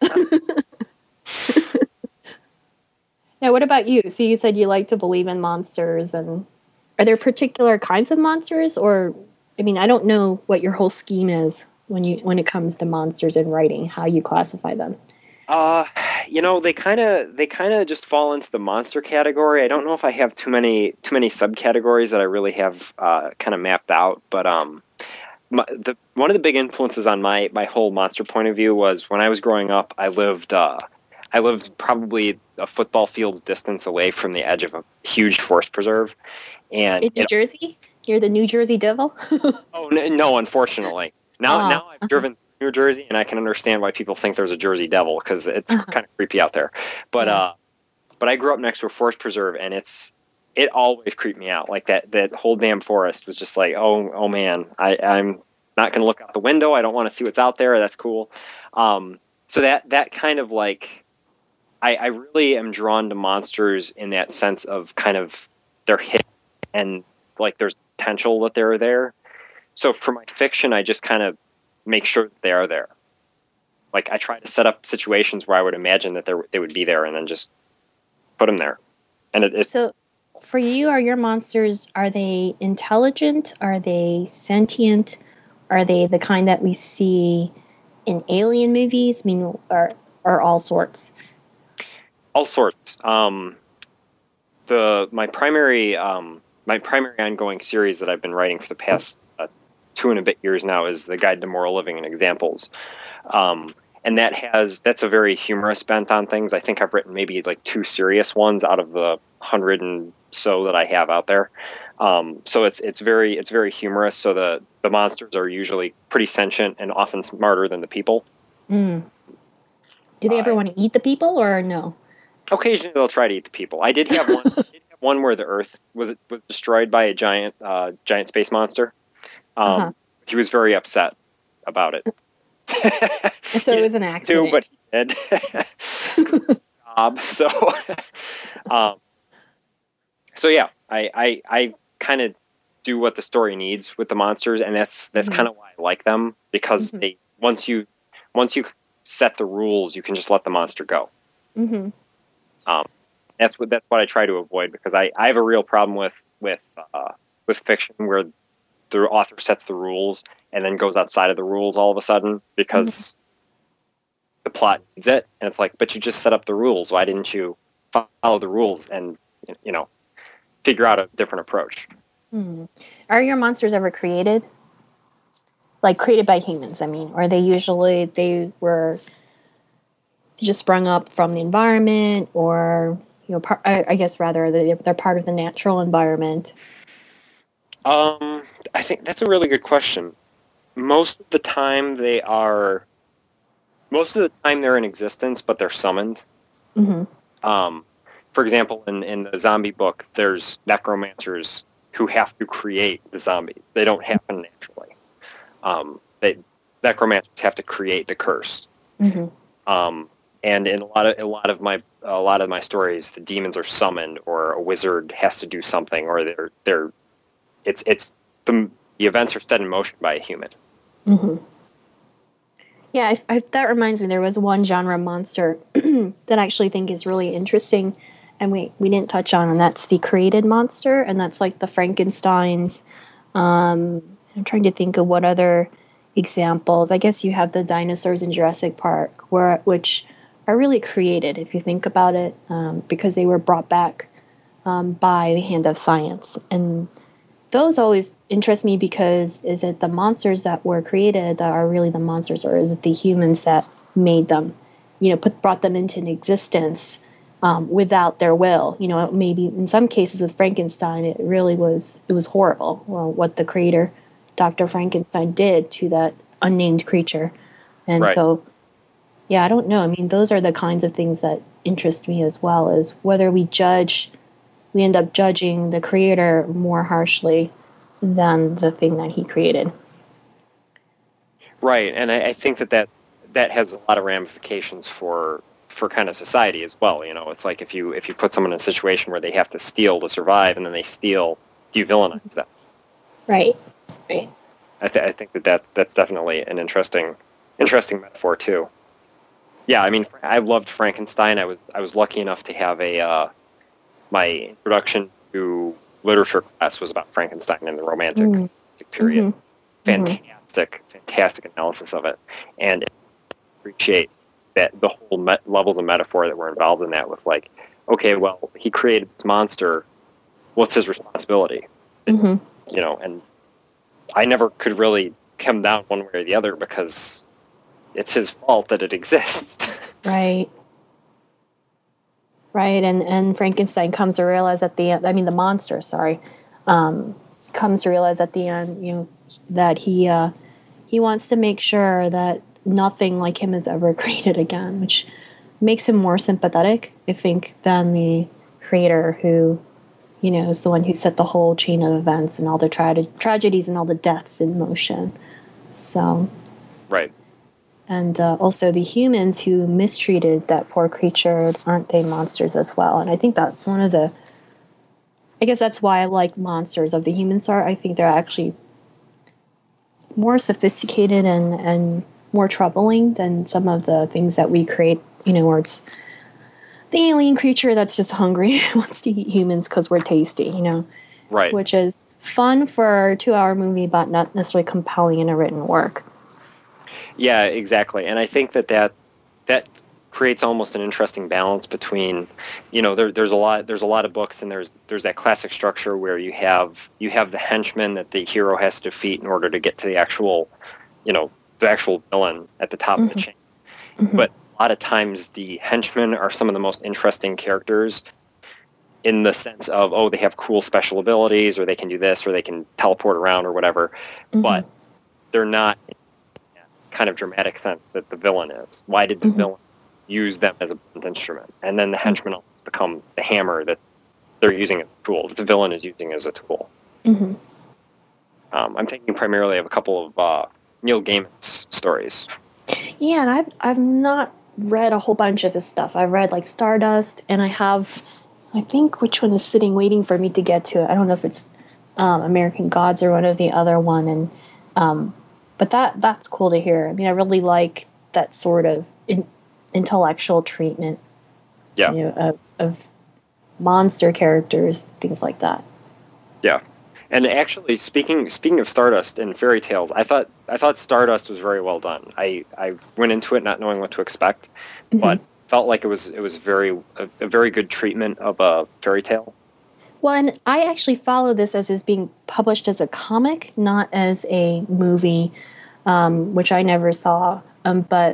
Now, what about you? So you said you like to believe in monsters, and are there particular kinds of monsters, or I mean, I don't know what your whole scheme is when you when it comes to monsters in writing, how you classify them. Uh, you know, they kind of they kind of just fall into the monster category. I don't know if I have too many too many subcategories that I really have uh, kind of mapped out. But um, my, the one of the big influences on my my whole monster point of view was when I was growing up. I lived uh, I lived probably a football field's distance away from the edge of a huge forest preserve, and In New it, Jersey, you're the New Jersey Devil. oh n- no, unfortunately, now Oh, now I've uh-huh. driven New Jersey, and I can understand why people think there's a Jersey Devil because it's Uh-huh. kind of creepy out there. But Yeah. uh, but I grew up next to a forest preserve, and it's it always creeped me out. Like that that whole damn forest was just like, oh oh man, I, I'm not going to look out the window. I don't want to see what's out there. That's cool. Um, so that that kind of like, I, I really am drawn to monsters in that sense of kind of they're hidden and like there's potential that they're there. So for my fiction, I just kind of make sure that they are there. Like I try to set up situations where I would imagine that they would be there, and then just put them there. And it, it So, for you, are your monsters, are they intelligent? Are they sentient? Are they the kind that we see in alien movies? I mean, or, or all sorts? all sorts. Um, the my primary um, my primary ongoing series that I've been writing for the past uh, two and a bit years now is the Guide to Moral Living and Examples. Um, and that has that's a very humorous bent on things. I think I've written maybe like two serious ones out of the hundred and so that I have out there. Um, so it's it's very it's very humorous. So the the monsters are usually pretty sentient and often smarter than the people. Mm. Do they ever Uh, want to eat the people, or no? Occasionally they'll try to eat the people. I did have one. I did have one where the Earth was was destroyed by a giant uh, giant space monster. Um, Uh-huh. He was very upset about it. So He it was an too, accident. but he did. um, so, um, so yeah, I I, I kind of do what the story needs with the monsters, and that's that's Mhm. kind of why I like them, because Mhm. they once you once you set the rules, you can just let the monster go. Mm-hmm. Um, that's what that's what I try to avoid, because I, I have a real problem with with uh, with fiction where the author sets the rules and then goes outside of the rules all of a sudden because Mm-hmm. the plot needs it, and it's like, but you just set up the rules. Why didn't you follow the rules and you know figure out a different approach? Hmm. Are your monsters ever created? Like created by humans, I mean, or they usually they were they just sprung up from the environment, or you know, par- I, I guess rather they, they're part of the natural environment? Um, I think that's a really good question. Most of the time they are, most of the time they're in existence, but they're summoned. Mm-hmm. Um, for example, in, in the zombie book, there's necromancers who have to create the zombies. They don't happen naturally. Um, they, necromancers have to create the curse. Mm-hmm. Um, and in a lot of a lot of my a lot of my stories, the demons are summoned, or a wizard has to do something, or they're they're it's it's the the events are set in motion by a human. Mm-hmm. Yeah, I, I, that reminds me. There was one genre monster that I actually think is really interesting, and we we didn't touch on, and that's the created monster, and that's like the Frankenstein's. Um, I'm trying to think of what other examples. I guess you have the dinosaurs in Jurassic Park, where which are really created if you think about it, um, because they were brought back um, by the hand of science. And those always interest me, because is it the monsters that were created that are really the monsters, or is it the humans that made them, you know, put brought them into existence um, without their will? You know, maybe in some cases with Frankenstein, it really was it was horrible. Well, what the creator, Doctor Frankenstein, did to that unnamed creature, and Right. so. Yeah, I don't know. I mean, those are the kinds of things that interest me as well, is whether we judge, we end up judging the creator more harshly than the thing that he created. Right, and I, I think that, that that has a lot of ramifications for for kind of society as well. You know, it's like if you if you put someone in a situation where they have to steal to survive, and then they steal, do you villainize them? Right, right. I, th- I think that, that that's definitely an interesting interesting metaphor too. Yeah, I mean, I loved Frankenstein. I was I was lucky enough to have a uh, my introduction to literature class was about Frankenstein and the Romantic Mm. period. Mhm. Fantastic, fantastic analysis of it, and I appreciate that the whole me- levels of metaphor that were involved in that. With like, okay, well, he created this monster. What's his responsibility? Mhm. You know, and I never could really come down one way or the other, because it's his fault that it exists. Right. Right, and and Frankenstein comes to realize at the end. I mean, the monster, sorry, um, comes to realize at the end, you know, that he uh, he wants to make sure that nothing like him is ever created again, which makes him more sympathetic, I think, than the creator, who, you know, is the one who set the whole chain of events and all the tra- tragedies and all the deaths in motion. So. Right. And uh, also the humans who mistreated that poor creature, aren't they monsters as well? And I think that's one of the, I guess that's why I like Monsters of the Humans Are. I think they're actually more sophisticated and, and more troubling than some of the things that we create, you know, where it's the alien creature that's just hungry, wants to eat humans because we're tasty, you know? Right. Which is fun for a two-hour movie, but not necessarily compelling in a written work. Yeah, exactly. And I think that that, that creates almost an interesting balance between, you know, there, there's a lot there's a lot of books, and there's there's that classic structure where you have you have the henchman that the hero has to defeat in order to get to the actual, you know, the actual villain at the top Mm-hmm. of the chain. Mm-hmm. But a lot of times the henchmen are some of the most interesting characters, in the sense of, oh, they have cool special abilities, or they can do this, or they can teleport around, or whatever. Mm-hmm. But they're not kind of dramatic sense that the villain is. Why did the Mhm. villain use them as a blunt instrument? And then the henchmen will become the hammer that they're using as a tool, that the villain is using as a tool. Mm-hmm. Um, I'm thinking primarily of a couple of uh, Neil Gaiman's stories. Yeah, and I've I've not read a whole bunch of his stuff. I've read like Stardust, and I have, I think, which one is sitting waiting for me to get to it. I don't know if it's um, American Gods or one of the other one, and um, but that that's cool to hear. I mean, I really like that sort of in, intellectual treatment, Yeah. you know, of, of monster characters, things like that. Yeah. And actually, speaking speaking of Stardust and fairy tales, I thought I thought Stardust was very well done. I, I went into it not knowing what to expect, Mhm. but felt like it was it was very a, a very good treatment of a fairy tale. Well, and I actually follow this as is being published as a comic, not as a movie, um, which I never saw. Um, but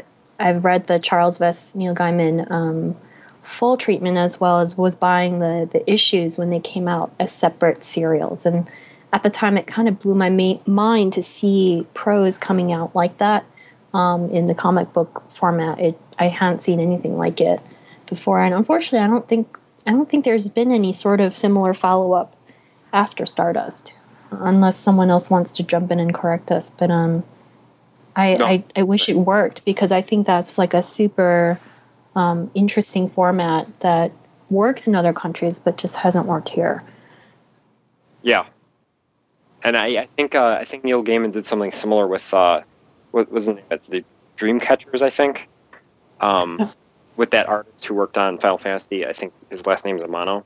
I've read the Charles Vess Neil Gaiman um, full treatment, as well as was buying the the issues when they came out as separate serials. And at the time, it kind of blew my ma- mind to see prose coming out like that um, in the comic book format. It I hadn't seen anything like it before, and unfortunately, I don't think I don't think there's been any sort of similar follow up after Stardust, unless someone else wants to jump in and correct us. But um, I, No. I I wish it worked, because I think that's like a super um, interesting format that works in other countries, but just hasn't worked here. Yeah, and I, I think uh, I think Neil Gaiman did something similar with uh, what was it, the Dreamcatchers, I think, um, Oh. with that artist who worked on Final Fantasy. I think his last name is Amano.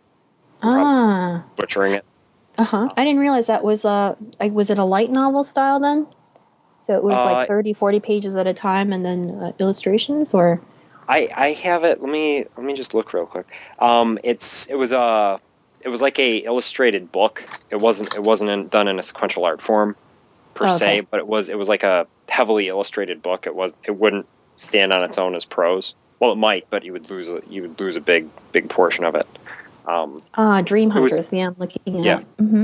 Ah, Butchering it. uh huh. I didn't realize that was uh like, was it a light novel style then? So it was Uh, like thirty, forty pages at a time, and then uh, illustrations, or I, I have it. Let me let me just look real quick. Um, it's it was a it was like a illustrated book. It wasn't it wasn't in, done in a sequential art form per Oh, okay. se, but it was it was like a heavily illustrated book. It was it wouldn't stand on its own as prose. Well, it might, but you would lose a you would lose a big big portion of it. Um, ah, Dream It was- Hunters. yeah, I'm looking at Yeah. it. Mm-hmm.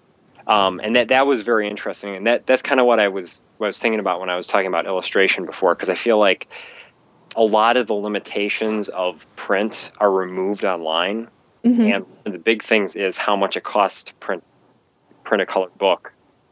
Um, and that that was very interesting, and that that's kind of what I was what I was thinking about when I was talking about illustration before, because I feel like a lot of the limitations of print are removed online, Mm-hmm. and one of the big things is how much it costs to print print a colored book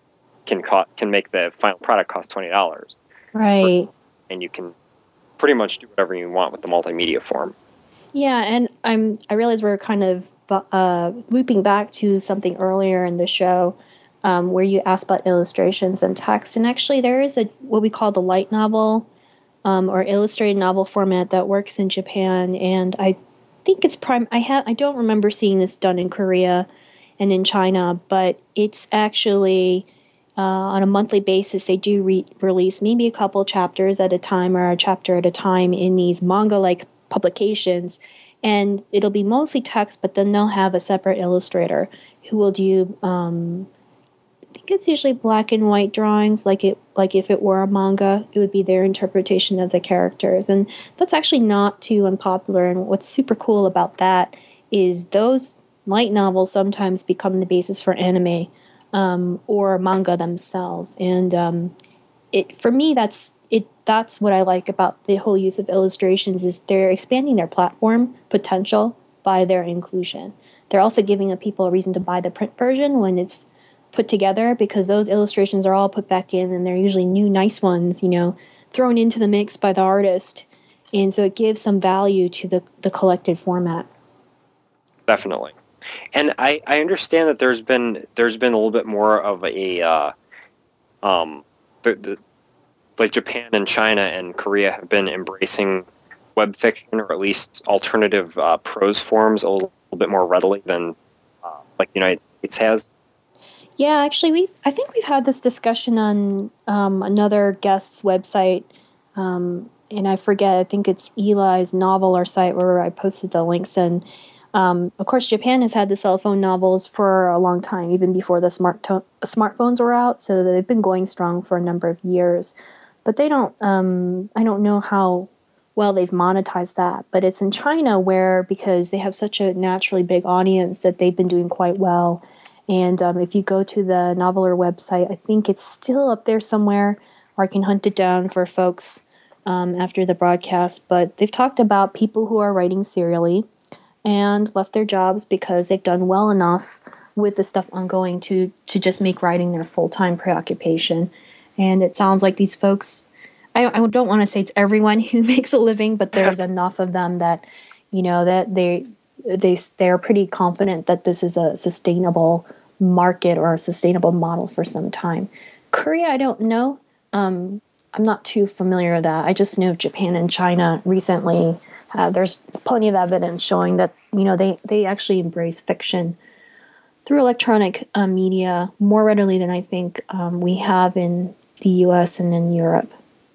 can co- can make the final product cost twenty dollars, Right. and you can pretty much do whatever you want with the multimedia form. Yeah, and I'm I realize we're kind of uh, looping back to something earlier in the show, um, where you asked about illustrations and text, and actually there is a what we call the light novel um, or illustrated novel format that works in Japan, and I think it's prime. I have I don't remember seeing this done in Korea and in China, but it's actually uh, on a monthly basis. They do re- release maybe a couple chapters at a time or a chapter at a time in these manga-like publications, and it'll be mostly text, but then they'll have a separate illustrator who will do um, I think it's usually black and white drawings, like it like if it were a manga, it would be their interpretation of the characters. And that's actually not too unpopular, and what's super cool about that is those light novels sometimes become the basis for anime um, or manga themselves. And um, it for me that's it that's what I like about the whole use of illustrations, is they're expanding their platform potential by their inclusion. They're also giving people a reason to buy the print version when it's put together, because those illustrations are all put back in, and they're usually new nice ones, you know, thrown into the mix by the artist. And so it gives some value to the, the collected format. Definitely, and I, I understand that there's been there's been a little bit more of a uh, um the, the, like Japan and China and Korea have been embracing web fiction, or at least alternative uh, prose forms, a little, little bit more readily than uh, like the United States has. Yeah, actually, we I think we've had this discussion on um, another guest's website, um, and I forget. I think it's Eli's novel or site where I posted the links. And um, of course, Japan has had the cell phone novels for a long time, even before the smart to- smartphones were out. So they've been going strong for a number of years. But they don't. Um, I don't know how well they've monetized that. But it's in China where, because they have such a naturally big audience, that they've been doing quite well. And um, if you go to the Noveler website, I think it's still up there somewhere, or I can hunt it down for folks um, after the broadcast. But they've talked about people who are writing serially and left their jobs because they've done well enough with the stuff ongoing to to just make writing their full-time preoccupation. And it sounds like these folks, I, I don't want to say it's everyone who makes a living, but there's enough of them that, you know, that they they they're pretty confident that this is a sustainable market or a sustainable model for some time. Korea, I don't know. Um, I'm not too familiar with that. I just know Japan and China recently. Uh, there's plenty of evidence showing that, you know, they they actually embrace fiction through electronic uh, media more readily than I think um, we have in the U S and in Europe.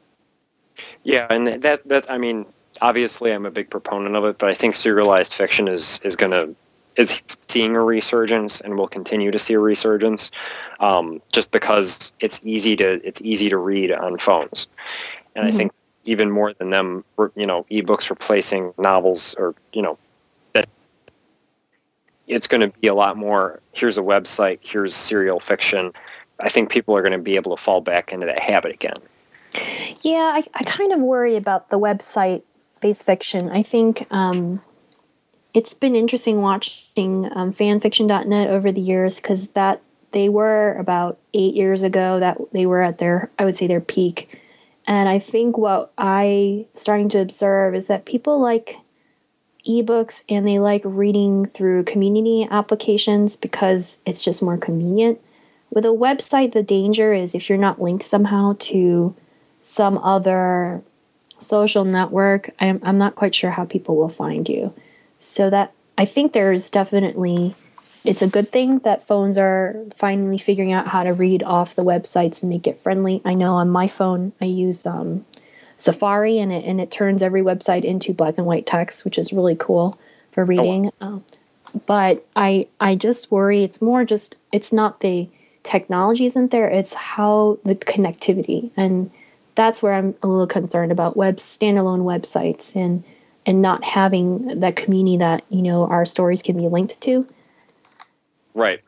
Yeah, and that that I mean, obviously, I'm a big proponent of it, but I think serialized fiction is is going to is seeing a resurgence and will continue to see a resurgence, um, just because it's easy to it's easy to read on phones, and Mhm. I think even more than them, you know, ebooks replacing novels, or, you know, that it's going to be a lot more, here's a website, here's serial fiction. I think people are going to be able to fall back into that habit again. Yeah, I, I kind of worry about the website-based fiction. I think um, it's been interesting watching um, fanfiction dot net over the years, because that they were about eight years ago that they were at their, I would say, their peak. And I think what I starting to observe is that people like ebooks and they like reading through community applications because it's just more convenient. With a website, the danger is if you're not linked somehow to some other social network, I'm, I'm not quite sure how people will find you. So that, I think there's definitely, it's a good thing that phones are finally figuring out how to read off the websites and make it friendly. I know on my phone, I use um, Safari, and it, and it turns every website into black and white text, which is really cool for reading. Oh. Um, but I, I just worry it's more just, it's not the technology isn't there, it's how the connectivity. And that's where I'm a little concerned about web standalone websites and and not having that community that, you know, our stories can be linked to. Right.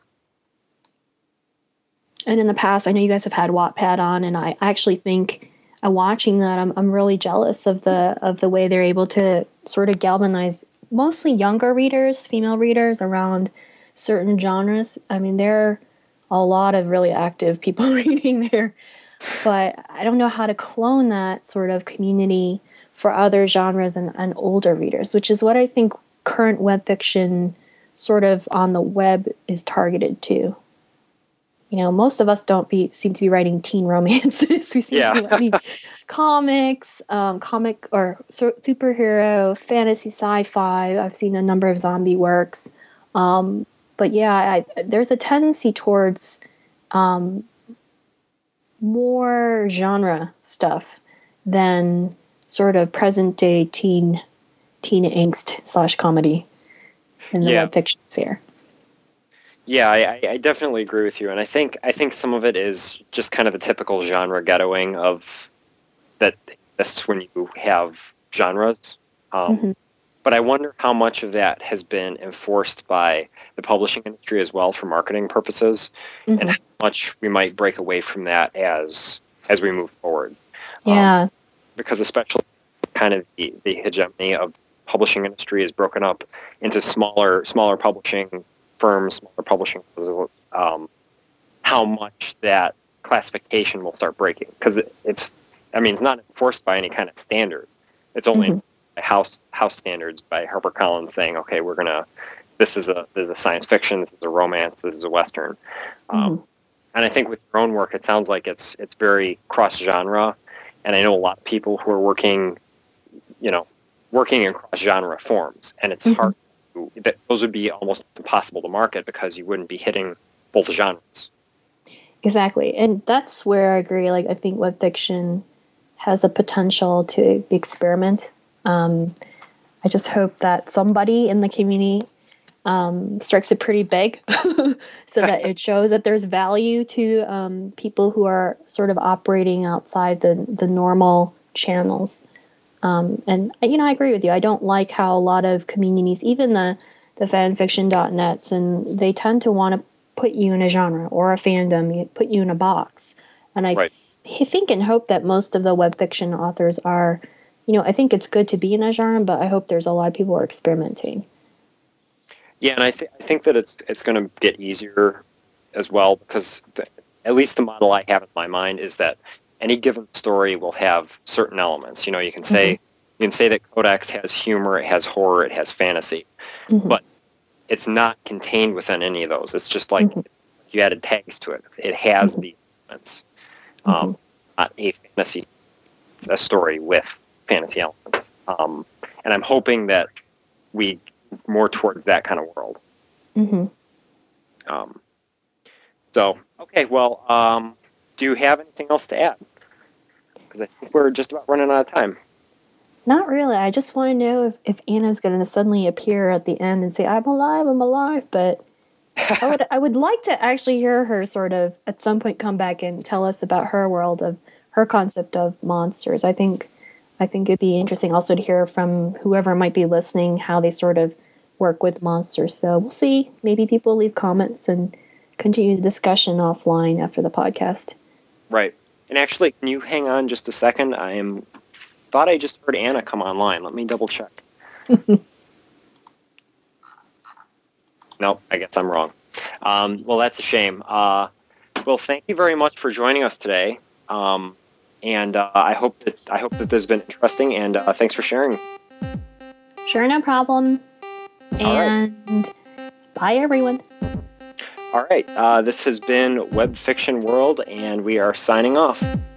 And in the past, I know you guys have had Wattpad on, and I actually think uh, watching that, I'm I'm really jealous of the of the way they're able to sort of galvanize mostly younger readers, female readers, around certain genres. I mean, there are a lot of really active people reading there. But I don't know how to clone that sort of community for other genres and, and older readers, which is what I think current web fiction sort of on the web is targeted to. You know, most of us don't be seem to be writing teen romances. We seem yeah. to be writing comics, um, comic or su- superhero, fantasy, sci-fi. I've seen a number of zombie works. Um, but yeah, I, there's a tendency towards um, more genre stuff than sort of present day teen teen angst slash comedy in the yeah. web fiction sphere. Yeah, I, I definitely agree with you, and I think I think some of it is just kind of the typical genre ghettoing of that. That's when you have genres. Um, Mm-hmm. But I wonder how much of that has been enforced by the publishing industry as well for marketing purposes, Mm-hmm. and how much we might break away from that as as we move forward. Yeah. Um, because especially kind of the, the hegemony of the publishing industry is broken up into smaller smaller publishing firms, smaller publishing houses, um, how much that classification will start breaking. Because it, it's, I mean, it's not enforced by any kind of standard. It's only Mm-hmm. by house house standards by HarperCollins saying, okay, we're gonna, this is a this is a science fiction, this is a romance, this is a western. Um, Mm-hmm. And I think with your own work, it sounds like it's it's very cross genre. And I know a lot of people who are working, you know, working in cross genre forms, and it's Mm-hmm. hard. To, that those would be almost impossible to market because you wouldn't be hitting both genres. Exactly. And that's where I agree. Like, I think web fiction has a potential to experiment. Um, I just hope that somebody in the community um, strikes it pretty big so that it shows that there's value to um, people who are sort of operating outside the, the normal channels. Um, and, you know, I agree with you. I don't like how a lot of communities, even the, the fanfiction dot nets, and they tend to want to put you in a genre or a fandom, put you in a box. And I Right. th- think and hope that most of the web fiction authors are, you know, I think it's good to be in a genre, but I hope there's a lot of people who are experimenting. Yeah, and I, th- I think that it's it's going to get easier as well because the, at least the model I have in my mind is that any given story will have certain elements. You know, you can say Mm-hmm. you can say that Codex has humor, it has horror, it has fantasy, Mm-hmm. but it's not contained within any of those. It's just like Mhm. you added tags to it. It has Mhm. these elements. Um, not a fantasy, it's a story with fantasy elements. Um, and I'm hoping that we more towards that kind of world. Mm-hmm. Um, so, okay, well, um, do you have anything else to add? Because I think we're just about running out of time. Not really. I just want to know if, if Anna's going to suddenly appear at the end and say, I'm alive, I'm alive. But I would I would like to actually hear her sort of at some point come back and tell us about her world of her concept of monsters. I think I think it'd be interesting also to hear from whoever might be listening how they sort of work with monsters. So we'll see. Maybe people leave comments and continue the discussion offline after the podcast. Right. And actually, can you hang on just a second? I am thought I just heard Anna come online. Let me double check. Nope, I guess I'm wrong. Um, well, that's a shame. Uh, well, thank you very much for joining us today. Um, and uh, I hope that I hope that this has been interesting. And uh, thanks for sharing. Sure, no problem. All And right. bye, everyone. All right. Uh, this has been Web Fiction World, and we are signing off.